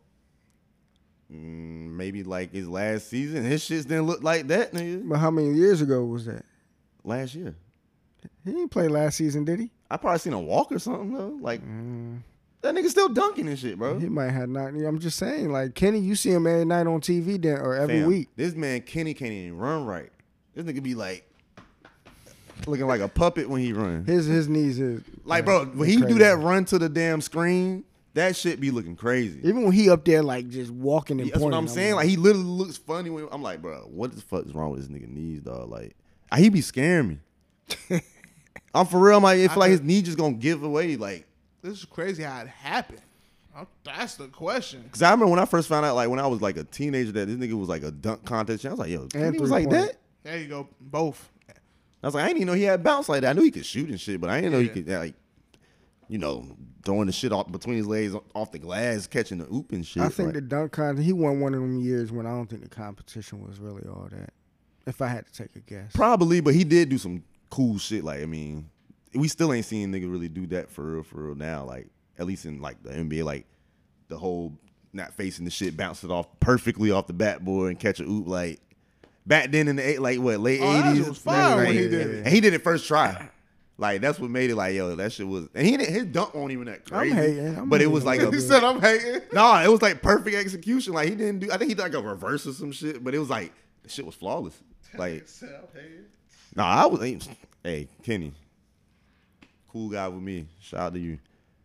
Mm, maybe like his last season. His shits didn't look like that, nigga. But how many years ago was that? Last year. He didn't play last season, did he? I probably seen him walk or something though. Like that nigga still dunking and shit, bro. He might have not. I'm just saying, like Kenny, you see him every night on T V then, or every Fam, week. This man Kenny can't even run right. This nigga be like looking like a puppet when he run. His his knees is Like, bro, when he crazy. do that run to the damn screen, that shit be looking crazy. Even when he up there like just walking and That's what pointing. I'm saying. Like he literally looks funny when I'm like, bro, what the fuck is wrong with this nigga knees, dog? Like, he be scaring me. I'm for real. I'm like, I feel like his knee just gonna give away. Like, This is crazy how it happened. Oh, that's the question. cause I remember when I first found out, like when I was like a teenager, that this nigga was like a dunk contest. I was like, yo, he was like three-point. that. There you go. Both. I was like, I didn't even know he had bounce like that. I knew he could shoot and shit, but I didn't know he Yeah. could like, you know, throwing the shit off between his legs off the glass, catching the oop and shit. I think like, the dunk contest, he won one of them years when I don't think the competition was really all that. If I had to take a guess. probably, but he did do some cool shit. Like, I mean, we still ain't seen nigga really do that for real, for real now. Like, at least in like the N B A, like the whole not facing the shit, bounce it off perfectly off the backboard and catch a oop. Like back then in the eight, like what late Oh, that eighties, shit was fire when he yeah, did yeah. it. and he did it first try. Like that's what made it like yo, that shit was. And he didn't, his dunk wasn't even that I'm crazy. hating, I'm but it hating was like on a He said I'm hating. no, it was like perfect execution. Like he didn't do. I think he did like a reverse or some shit, but it was like the shit was flawless. Like no, I was. Hey, Kenny, cool guy with me. Shout out to you.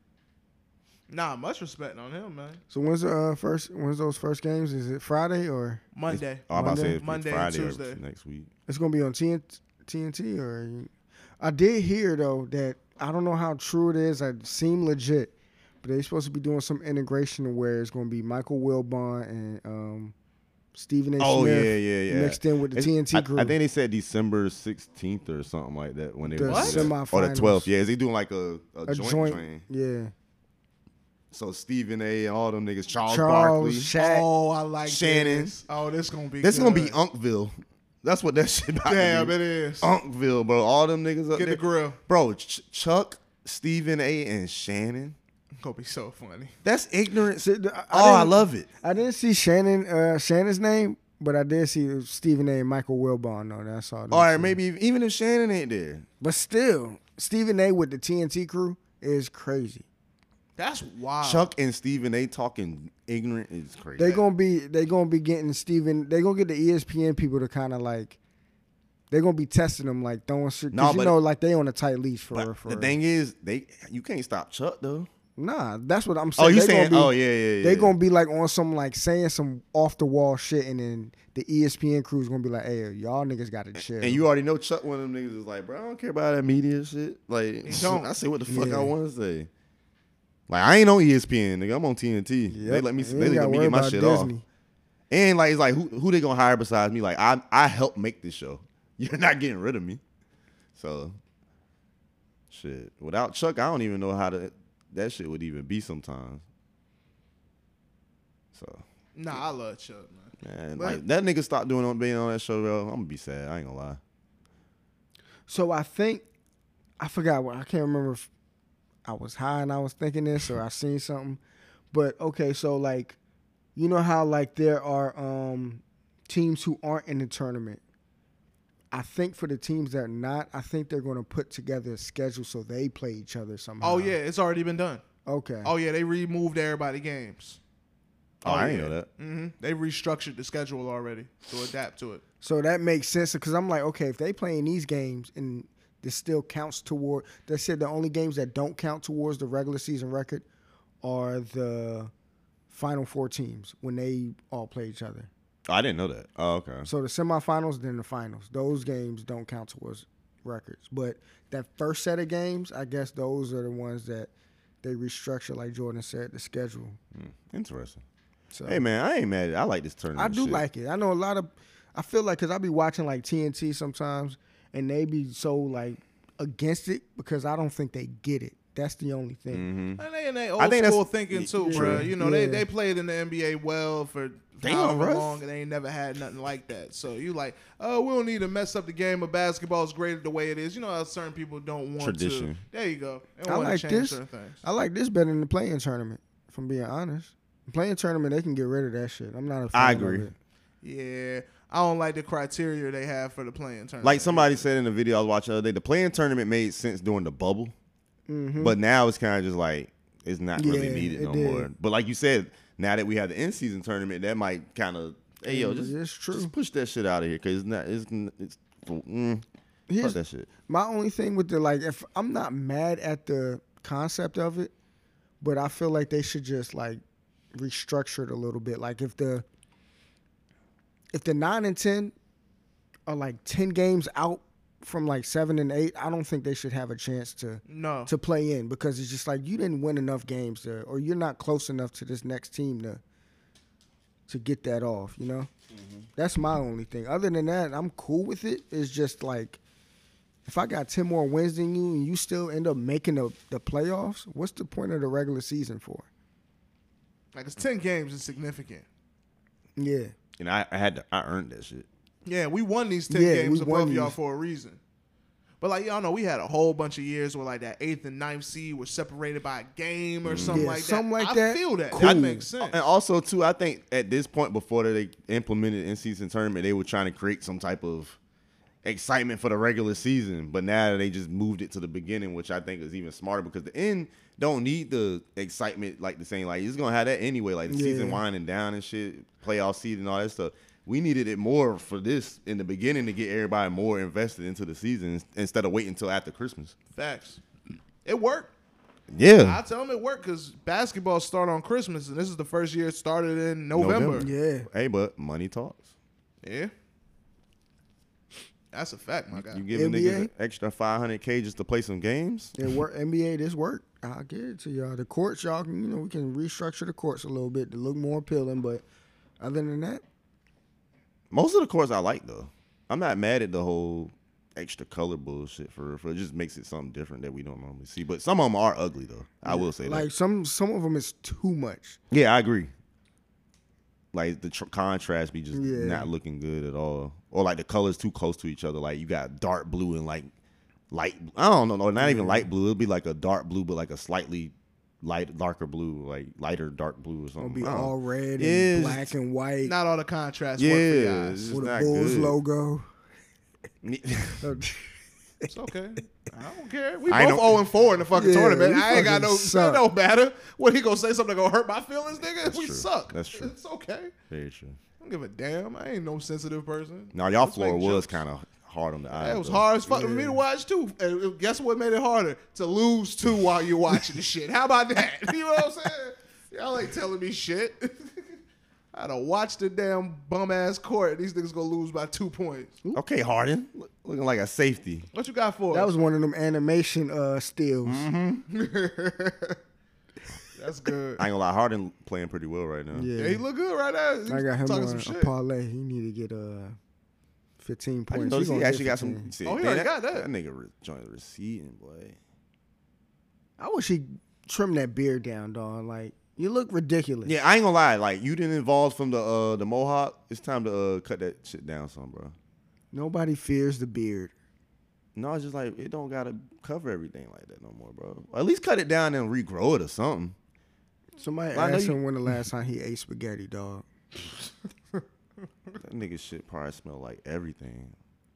Nah, much respect on him, man. So when's the uh, first? When's those first games? Is it Friday or Monday. Oh, I'm about to say Monday? it's Monday and Friday or Tuesday. next week. it's gonna be on T N T or? I did hear though that I don't know how true it is. It seemed legit, but they're supposed to be doing some integration where it's gonna be Michael Wilbon and um, Stephen A. Oh Smith yeah, yeah, yeah. mixed in with the It's- T N T I, crew. I think they said December sixteenth or something like that when they The were What? doing that. Or the semifinals. twelfth. Yeah, is he doing like a, a, a joint, joint, train? yeah. So Stephen A. and all them niggas, Charles, Charles, Barkley. Shaq. Oh, I like Shannon. This. Oh, this gonna be. That's good. gonna be Unkville. That's what that shit about Damn, to it be. is. Unkville, bro. All them niggas up Get there. the grill. Bro, Ch- Chuck, Stephen A. and Shannon. Gonna be so funny. That's ignorance. See, I, I Oh, I didn't- love it. I didn't see Shannon uh, Shannon's name, but I did see Stephen A. and Michael Wilbon. No, that's all. All right, maybe if- even if Shannon ain't there. But still, Stephen A. with the T N T crew is crazy. That's wild. Chuck and Stephen A. talking ignorant is crazy. They gonna be they gonna be getting Stephen. They gonna get the E S P N people to kind of like. They're gonna be testing them like throwing shit. No, Cause you but- know, like they on a tight leash for But real, for the real. thing is, they you can't stop Chuck though. Nah, that's what I'm Oh, saying. you They saying? gonna be, Oh, yeah, yeah, yeah. They gonna be like on some like saying some off the wall shit, and then the E S P N crew's gonna be like, "Hey, y'all niggas got to chill." And you already know Chuck, one of them niggas is like, bro, I don't care about that media shit. Like, don't. I say what the fuck Yeah. I want to say. Like, I ain't on E S P N, nigga. I'm on T N T. Yep. They let me, You they ain't let gotta me worry get my about shit Disney. off. And like, it's like, who who they gonna hire besides me? Like, I I helped make this show. You're not getting rid of me. So, shit. Without Chuck, I don't even know how to that shit would even be sometimes. So, Nah, I love Chuck, man. man, But- like that nigga stopped doing on being on that show, bro. I'm gonna be sad. I ain't gonna lie. So I think I forgot what I can't remember if I was high and I was thinking this or I seen something. But okay, so like you know how like there are um teams who aren't in the tournament. I think for the teams that are not, I think they're gonna put together a schedule so they play each other somehow. Oh yeah, it's already been done. Okay. Oh yeah, they removed everybody games. Oh, I ain't yeah. know that. hmm They restructured the schedule already to adapt to it. So that makes sense because I'm like, okay, if they playing these games and this still counts toward, they said the only games that don't count towards the regular season record are the Final Four teams when they all play each other. Oh, I didn't know that. Oh, okay. So the semifinals, then the finals. Those games don't count towards records. But that first set of games, I guess those are the ones that they restructure, like Jordan said, the schedule. Hmm, interesting. So Hey man, I ain't mad at it. I like this I tournament. do shit. like it. I know a lot of. I feel like because I be watching like T N T sometimes, and they be so like against it because I don't think they get it. That's the only thing. Mhm. And they in their I old think school that's- thinking too, yeah. bro. You know, they, Yeah. they played in the N B A well for Damn, however Russ. long, and they ain't never had nothing like that. So you like, oh, we don't need to mess up the game of basketball. It's great the way it is. You know how certain people don't want Tradition. to. There you go. They don't I want like to change this. certain things. I like this better than the playing tournament. If I'm being honest, the playing tournament they can get rid of that shit. I'm not a fan I of agree. it. Yeah, I don't like the criteria they have for the playing tournament. Like somebody said in the video I was watching the other day, the playing tournament made sense during the bubble, Mhm. but now it's kind of just like it's not really Yeah, needed it no did. more. But like you said, now that we have the in season tournament, that might kind of hey yo, Mm, just, it's true. just push that shit out of here because it's not it's it's mm, fuck Here's that shit. my only thing with the like, if I'm not mad at the concept of it, but I feel like they should just like restructure it a little bit. Like if the if the nine and ten are like ten games out from like seven and eight, I don't think they should have a chance to no. to play in because it's just like you didn't win enough games to, or you're not close enough to this next team to to get that off. You know, that's my only thing. Other than that, I'm cool with it. It's just like if I got ten more wins than you and you still end up making the the playoffs, what's the point of the regular season for? Like it's ten games is significant. Yeah. And I, I had to I earned that shit. Yeah, we won these ten Yeah, games we won above y'all these. for a reason. But like y'all know, we had a whole bunch of years where like that eighth and ninth seed were separated by a game or something Yeah, like something that. like I that. feel that. Cool. That makes sense. And also too, I think at this point before they implemented in season tournament, they were trying to create some type of excitement for the regular season. But now they just moved it to the beginning, which I think is even smarter because the end don't need the excitement like the same. Like it's gonna have that anyway. Like the Yeah. season winding down and shit, playoff seed and all that stuff. We needed it more for this in the beginning to get everybody more invested into the season instead of waiting until after Christmas. Facts. It worked. Yeah. I tell them it worked because basketball started on Christmas, and this is the first year it started in November. November. Yeah. Hey, but money talks. Yeah. That's a fact, my guy. You giving N B A? niggas an extra five hundred K just to play some games? It work. N B A, this work. I'll give it to y'all. The courts, y'all can, you know, we can restructure the courts a little bit to look more appealing. But other than that, Most of the courts I like though. I'm not mad at the whole extra color bullshit for for it just makes it something different that we don't normally see. But some of them are ugly though. I will say like that. some some of them is too much. Yeah, I agree. Like the tr- contrast be just Yeah. not looking good at all, or like the colors too close to each other. Like you got dark blue and like light. I don't know, no, not even light blue. It'll be like a dark blue, but like a slightly light, darker blue, like lighter dark blue or It'll something. be I don't- all red and Yeah, it's black just- and white Not all the contrast Yeah, work for it's y'all. just with a not Bulls good. logo. It's okay. I don't care. We I both know- zero and four in the fucking Yeah, tournament. we I ain't got fucking no. suck. It don't matter. What he gonna say something gonna hurt my feelings, nigga? That's we true. suck. That's true. It's okay. Very true. I don't give a damn. I ain't no sensitive person. No, y'all Let's floor make was jokes. kind of hard on the eyes. Yeah, it was though. hard as fuck for me Yeah. to watch too. And guess what made it harder? To lose too while you're watching the shit. How about that? You know what I'm saying? Y'all ain't telling me shit. I done watched the damn bum ass court. These niggas gonna lose by two points. Okay, Harden, Look- looking like a safety. What you got for That us? was one of them animation uh, steals. That's good. I ain't gonna lie, Harden playing pretty well right now. Yeah, Yeah, he look good right now. He's I got him talking on some a shit. parlay. He need to get uh, fifteen I didn't points. notice gonna he get actually got some. fifteen. See, Oh, he man, already that, got that. That nigga re- joint receiving, boy. I wish he trimmed that beard down, dog. Like you look ridiculous. Yeah, I ain't gonna lie. Like you didn't involve from the uh, the mohawk. It's time to uh, cut that shit down, some bro. Nobody fears the beard. No, it's just like it don't gotta cover everything like that no more, bro. At least cut it down and regrow it or something. Somebody I know asked you- him when the last time he ate spaghetti, dog. That nigga shit probably smell like everything.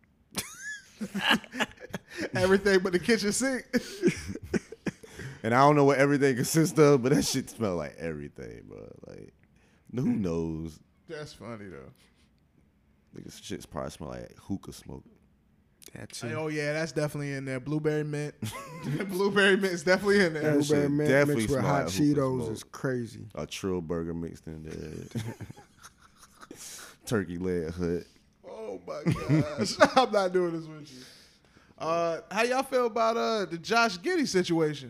Everything but the kitchen sink. And I don't know what everything consists of, but that shit smell like everything, bro. Like, who knows? That's funny though. Nigga, shit's probably smell like hookah smoke. That's Hey, it. oh yeah, that's definitely in there. Blueberry mint. Blueberry mint is definitely in there. That Blueberry shit mint definitely mixed with smell hot like hookah Cheetos smoke. is crazy. A Trill burger mixed in there. Turkey leg hut. Oh my gosh, I'm not doing this with you. Uh, how y'all feel about uh the Josh Giddey situation?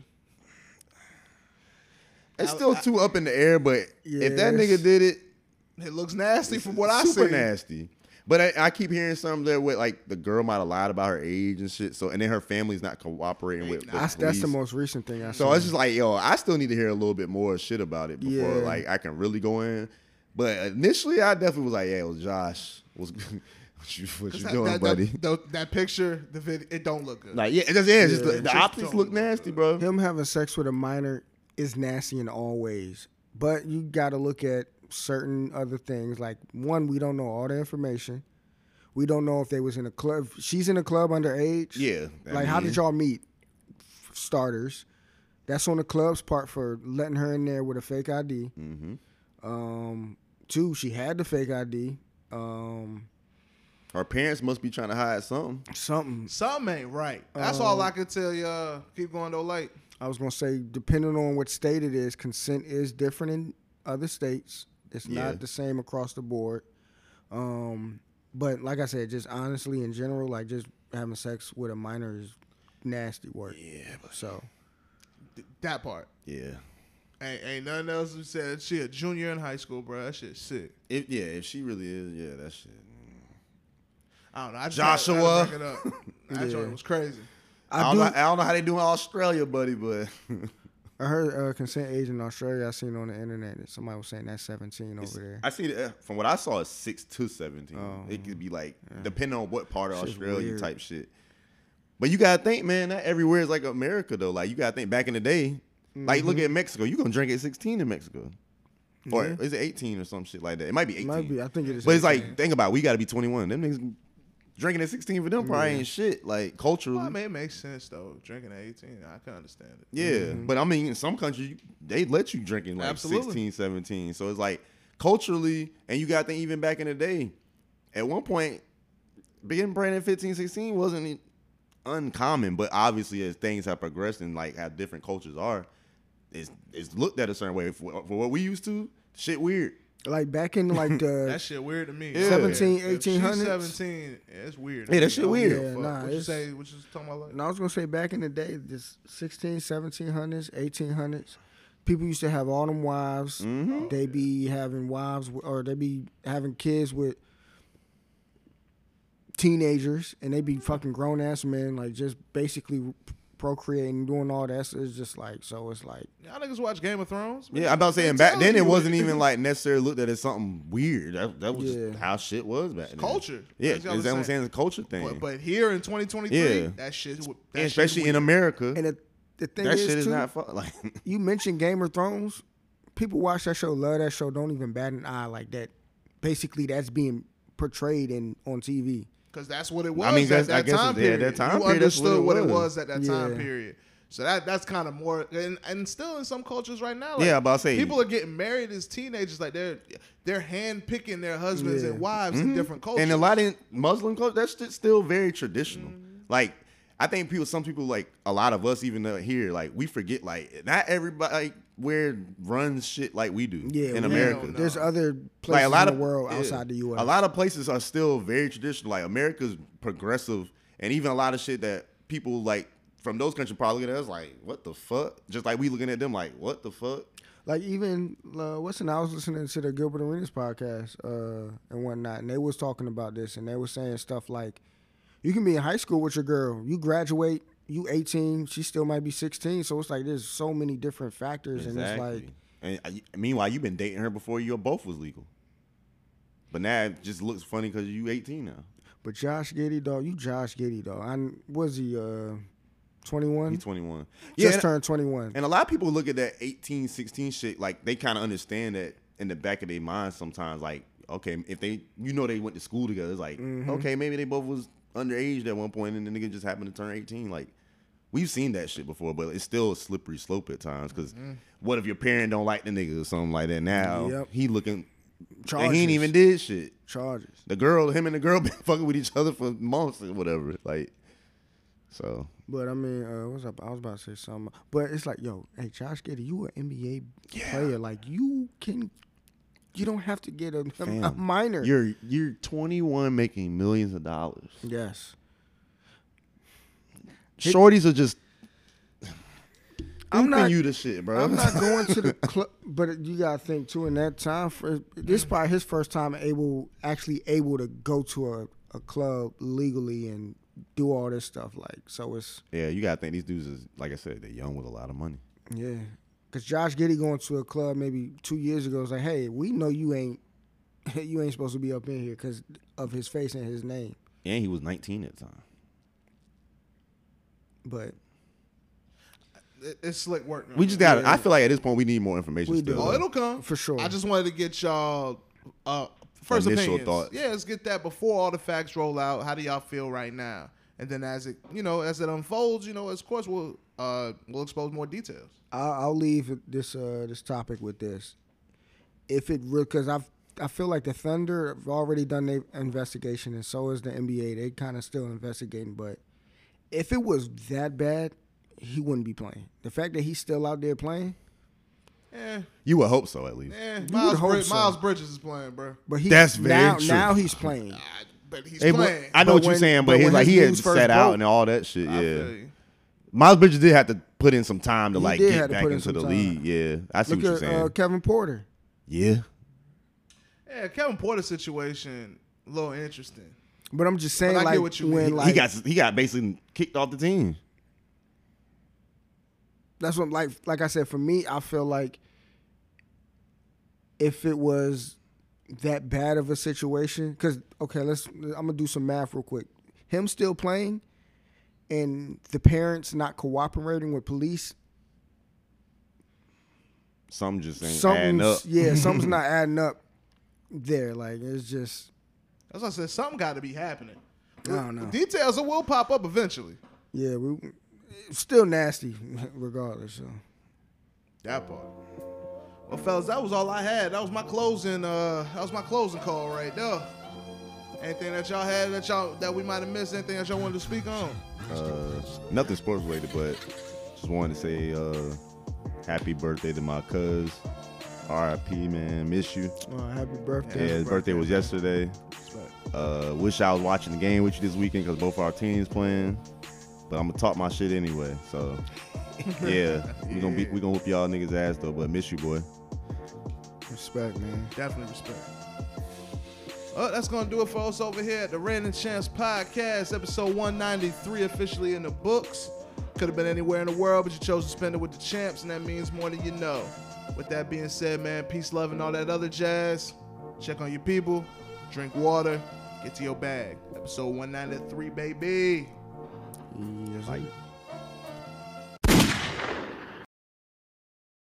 It's still too up in the air, but if that Yes. nigga did it, It looks nasty from what I super see. nasty. But I, I keep hearing something there with like the girl might have lied about her age and shit. So and then her family's not cooperating with. with That's, that's the police. most recent thing I saw. So it's just like, yo, I still need to hear a little bit more shit about it before Yeah. like I can really go in. But initially, I definitely was like, yeah, it was Josh. Was what you, what you That, doing, that, buddy? that, that, that picture, the video, it don't look good. Like, yeah, it's just, yeah, it's just Yeah. the, the Just optics don't look look nasty, bro. him having sex with a minor is nasty in all ways. But you got to look at certain other things. Like one, we don't know all the information. We don't know if they was in a club. She's in a club underage. Yeah. I Like, how mean, did y'all meet? F- Starters. That's on the club's part for letting her in there with a fake I D. Mhm. Um, two, she had the fake I D. Um, Her parents must be trying to hide something. something. Something ain't right. That's Um, all I can tell you. Uh, keep going though, late. I was gonna say, depending on what state it is, consent is different in other states. It's Yeah. not the same across the board. Um, but like I said, just honestly in general, like just having sex with a minor is nasty work. Yeah, So Th- That part. yeah. Ain't, ain't nothing else who said she a junior in high school, bro. That shit's sick. If yeah, if she really is, yeah, that shit. I don't know. I just Joshua. Had, I had to bring it up. That Yeah. joint was crazy. I, I don't do. know, I don't know how they do in Australia, buddy, but I heard uh, consent age in Australia. I seen on the internet that somebody was saying that's seventeen over there. I see that from what I saw, it's six to seventeen. Oh. It could be like depending on what part of Shit's Australia weird. type shit. But you gotta think, man, not everywhere is like America though. Like you gotta think back in the day. Like look Mm-hmm. at Mexico. You gonna drink at sixteen in Mexico, or Yeah. is it eighteen or some shit like that? It might be It eighteen. might be. I think it is. But it's eighteen. like think about it, we gotta be twenty-one. Them niggas drinking at sixteen for them probably Yeah. ain't shit. Like culturally. Well, I mean, it makes sense though. Drinking at eighteen, I can understand it. Yeah, but I mean, in some countries they let you drink in like Absolutely. sixteen, seventeen. So it's like culturally, and you got to think even back in the day, at one point, being pregnant at fifteen, sixteen wasn't uncommon. But obviously, as things have progressed and like how different cultures are, it's, it's looked at a certain way. For, for what we used to, shit weird. like back in like That the shit weird to me. Yeah. seventeen, If eighteen she's hundreds. seventeen, yeah, it's weird. to Yeah, that me. shit I don't weird. give a Yeah, fuck. nah, what you it's- say? What you talking about? Like? And I was gonna say back in the day, this sixteen, seventeen hundreds, eighteen hundreds, people used to have all them wives. Mm-hmm. They be having wives, with, or they be having kids with teenagers, and they be fucking grown ass men, like just basically procreating, doing all that. So it's just like, so it's like, Y'all niggas watch Game of Thrones? Yeah, I'm about to say, and They back tell then it you. wasn't even like necessarily looked at as something weird. That, that was Yeah. just how shit was back then. culture. Yeah, That's is what I'm that what I'm saying. saying? It's a culture thing. But, but here in twenty twenty-three, Yeah. that shit, that And shit especially in weird. America, and the, the thing that is, shit is too, not fun. Like, you mentioned Game of Thrones. People watch that show, love that show, don't even bat an eye like that. Basically, that's being portrayed in on T V. Because that's what it was I mean, at guess- I that guess time it's- yeah, period. that time you period, that's what understood it what it was. was at that time Yeah. period. So that that's kind of more, and, and still in some cultures right now. Like, Yeah, but I'll say- people are getting married as teenagers. Like they're they're hand picking their husbands Yeah. and wives in different cultures. And a lot of Muslim culture, that's just still very traditional. Mm-hmm. Like, I think people, some people, like a lot of us, even uh, here, like we forget, like not everybody like, where runs shit like we do Yeah, in we- America. There's other places Like a lot in of the world yeah, outside the U S. A lot of places are still very traditional. Like America's progressive, and even a lot of shit that people like from those countries probably look at us like, what the fuck? Just like we looking at them like, what the fuck? Like even uh, what's the I was listening to the Gilbert Arenas podcast uh, and whatnot, and they was talking about this, and they were saying stuff like, you can be in high school with your girl, you graduate, you eighteen, she still might be sixteen, so it's like there's so many different factors, and it's like, and uh, meanwhile, you've been dating her before you both was legal. But now it just looks funny because you eighteen now. but Josh Giddey, dog, you Josh Giddey, dog. I was he uh, twenty-one? He's twenty-one. Just and, turned twenty-one. and a lot of people look at that eighteen, sixteen shit, like they kind of understand that in the back of their mind sometimes. Like, okay, if they, you know, they went to school together, it's like, Mm-hmm. okay, maybe they both was underage at one point and the nigga just happened to turn eighteen. Like, we've seen that shit before, but it's still a slippery slope at times. Because Mm-hmm. what if your parent don't like the nigga or something like that? Now Yep. he looking, and Charges. he ain't even did shit. Charges. The girl, him and the girl been fucking with each other for months or whatever. Like, so. But I mean, uh, what's up? I was about to say something, but it's like, yo, hey, Josh Giddey, you an N B A player, like you can, you don't have to get a, a, a Fam, minor. You're you're twenty-one making millions of dollars. yes. Shorties are just I'm I'm not- you the shit, bro. I'm not going to the club, but you gotta think too. In that time, for this is probably his first time able, actually able to go to a, a club legally and do all this stuff. Like, so it's Yeah, you gotta think these dudes is, like I said, they're young with a lot of money. yeah. Cause Josh Giddey going to a club maybe two years ago was like, hey, we know you ain't, you ain't supposed to be up in here because of his face and his name. And he was nineteen at the time. But It- it's slick work. We just got. to I feel like at this point we need more information. We still. do. Oh, it'll come For sure. I just wanted to get y'all uh, first Initial opinions. thoughts. Yeah, let's get that before all the facts roll out. How do y'all feel right now? And then as it, you know, as it unfolds, you know, of course we'll uh, we'll expose more details. I'll, I'll leave this uh, this topic with this. If it real, because I've I feel like the Thunder have already done their investigation, and so is the N B A. They kind of still investigating, but if it was that bad, he wouldn't be playing. The fact that he's still out there playing, Eh, You would hope so, at least. eh. would Miles, hope Brid- so. Miles Bridges is playing, bro. but he That's very now true. now he's playing. Ah, but he's Hey, but- playing. I know But what you're when- saying, but but he's when like his he had knees first set out broke- and all that shit. I Yeah, feel you. Miles Bridges did have to put in some time to He like did get have to back put in into some the time. league. Yeah, I see Look what you're at saying. uh, Kevin Porter. yeah, Yeah, Kevin Porter's situation a little interesting. But I'm just saying, But I get like what you when mean. like he got he got basically kicked off the team. that's what like like I said, for me, I feel like if it was that bad of a situation, because okay, let's I'm gonna do some math real quick. Him still playing, and the parents not cooperating with police. Some just ain't adding up. Something's yeah, something's not adding up there. Like it's just That's why I said something got to be happening. I don't know. Details will pop up eventually. yeah, we it's still nasty regardless. So. That part. Well, fellas, that was all I had. That was my closing. Uh, that was my closing call right there. Anything that y'all had that y'all that we might have missed? Anything that y'all wanted to speak on? Uh, nothing sports related, but just wanted to say uh, happy birthday to my cuz. R I P, man. Miss you. Uh, happy birthday. Yeah, his birthday was yesterday. Uh, wish I was watching the game with you this weekend because both our teams playing. But I'm gonna talk my shit anyway. So yeah, we gonna be we gonna whoop y'all niggas ass though. But miss you, boy. Respect, man. Definitely respect. Well, that's gonna do it for us over here at the Random Champs Podcast, episode one ninety-three, officially in the books. Could have been anywhere in the world, but you chose to spend it with the champs, and that means more than you know. With that being said, man, peace, love, and all that other jazz. Check on your people, drink water, get to your bag. Episode one ninety-three, baby. Yes, Like.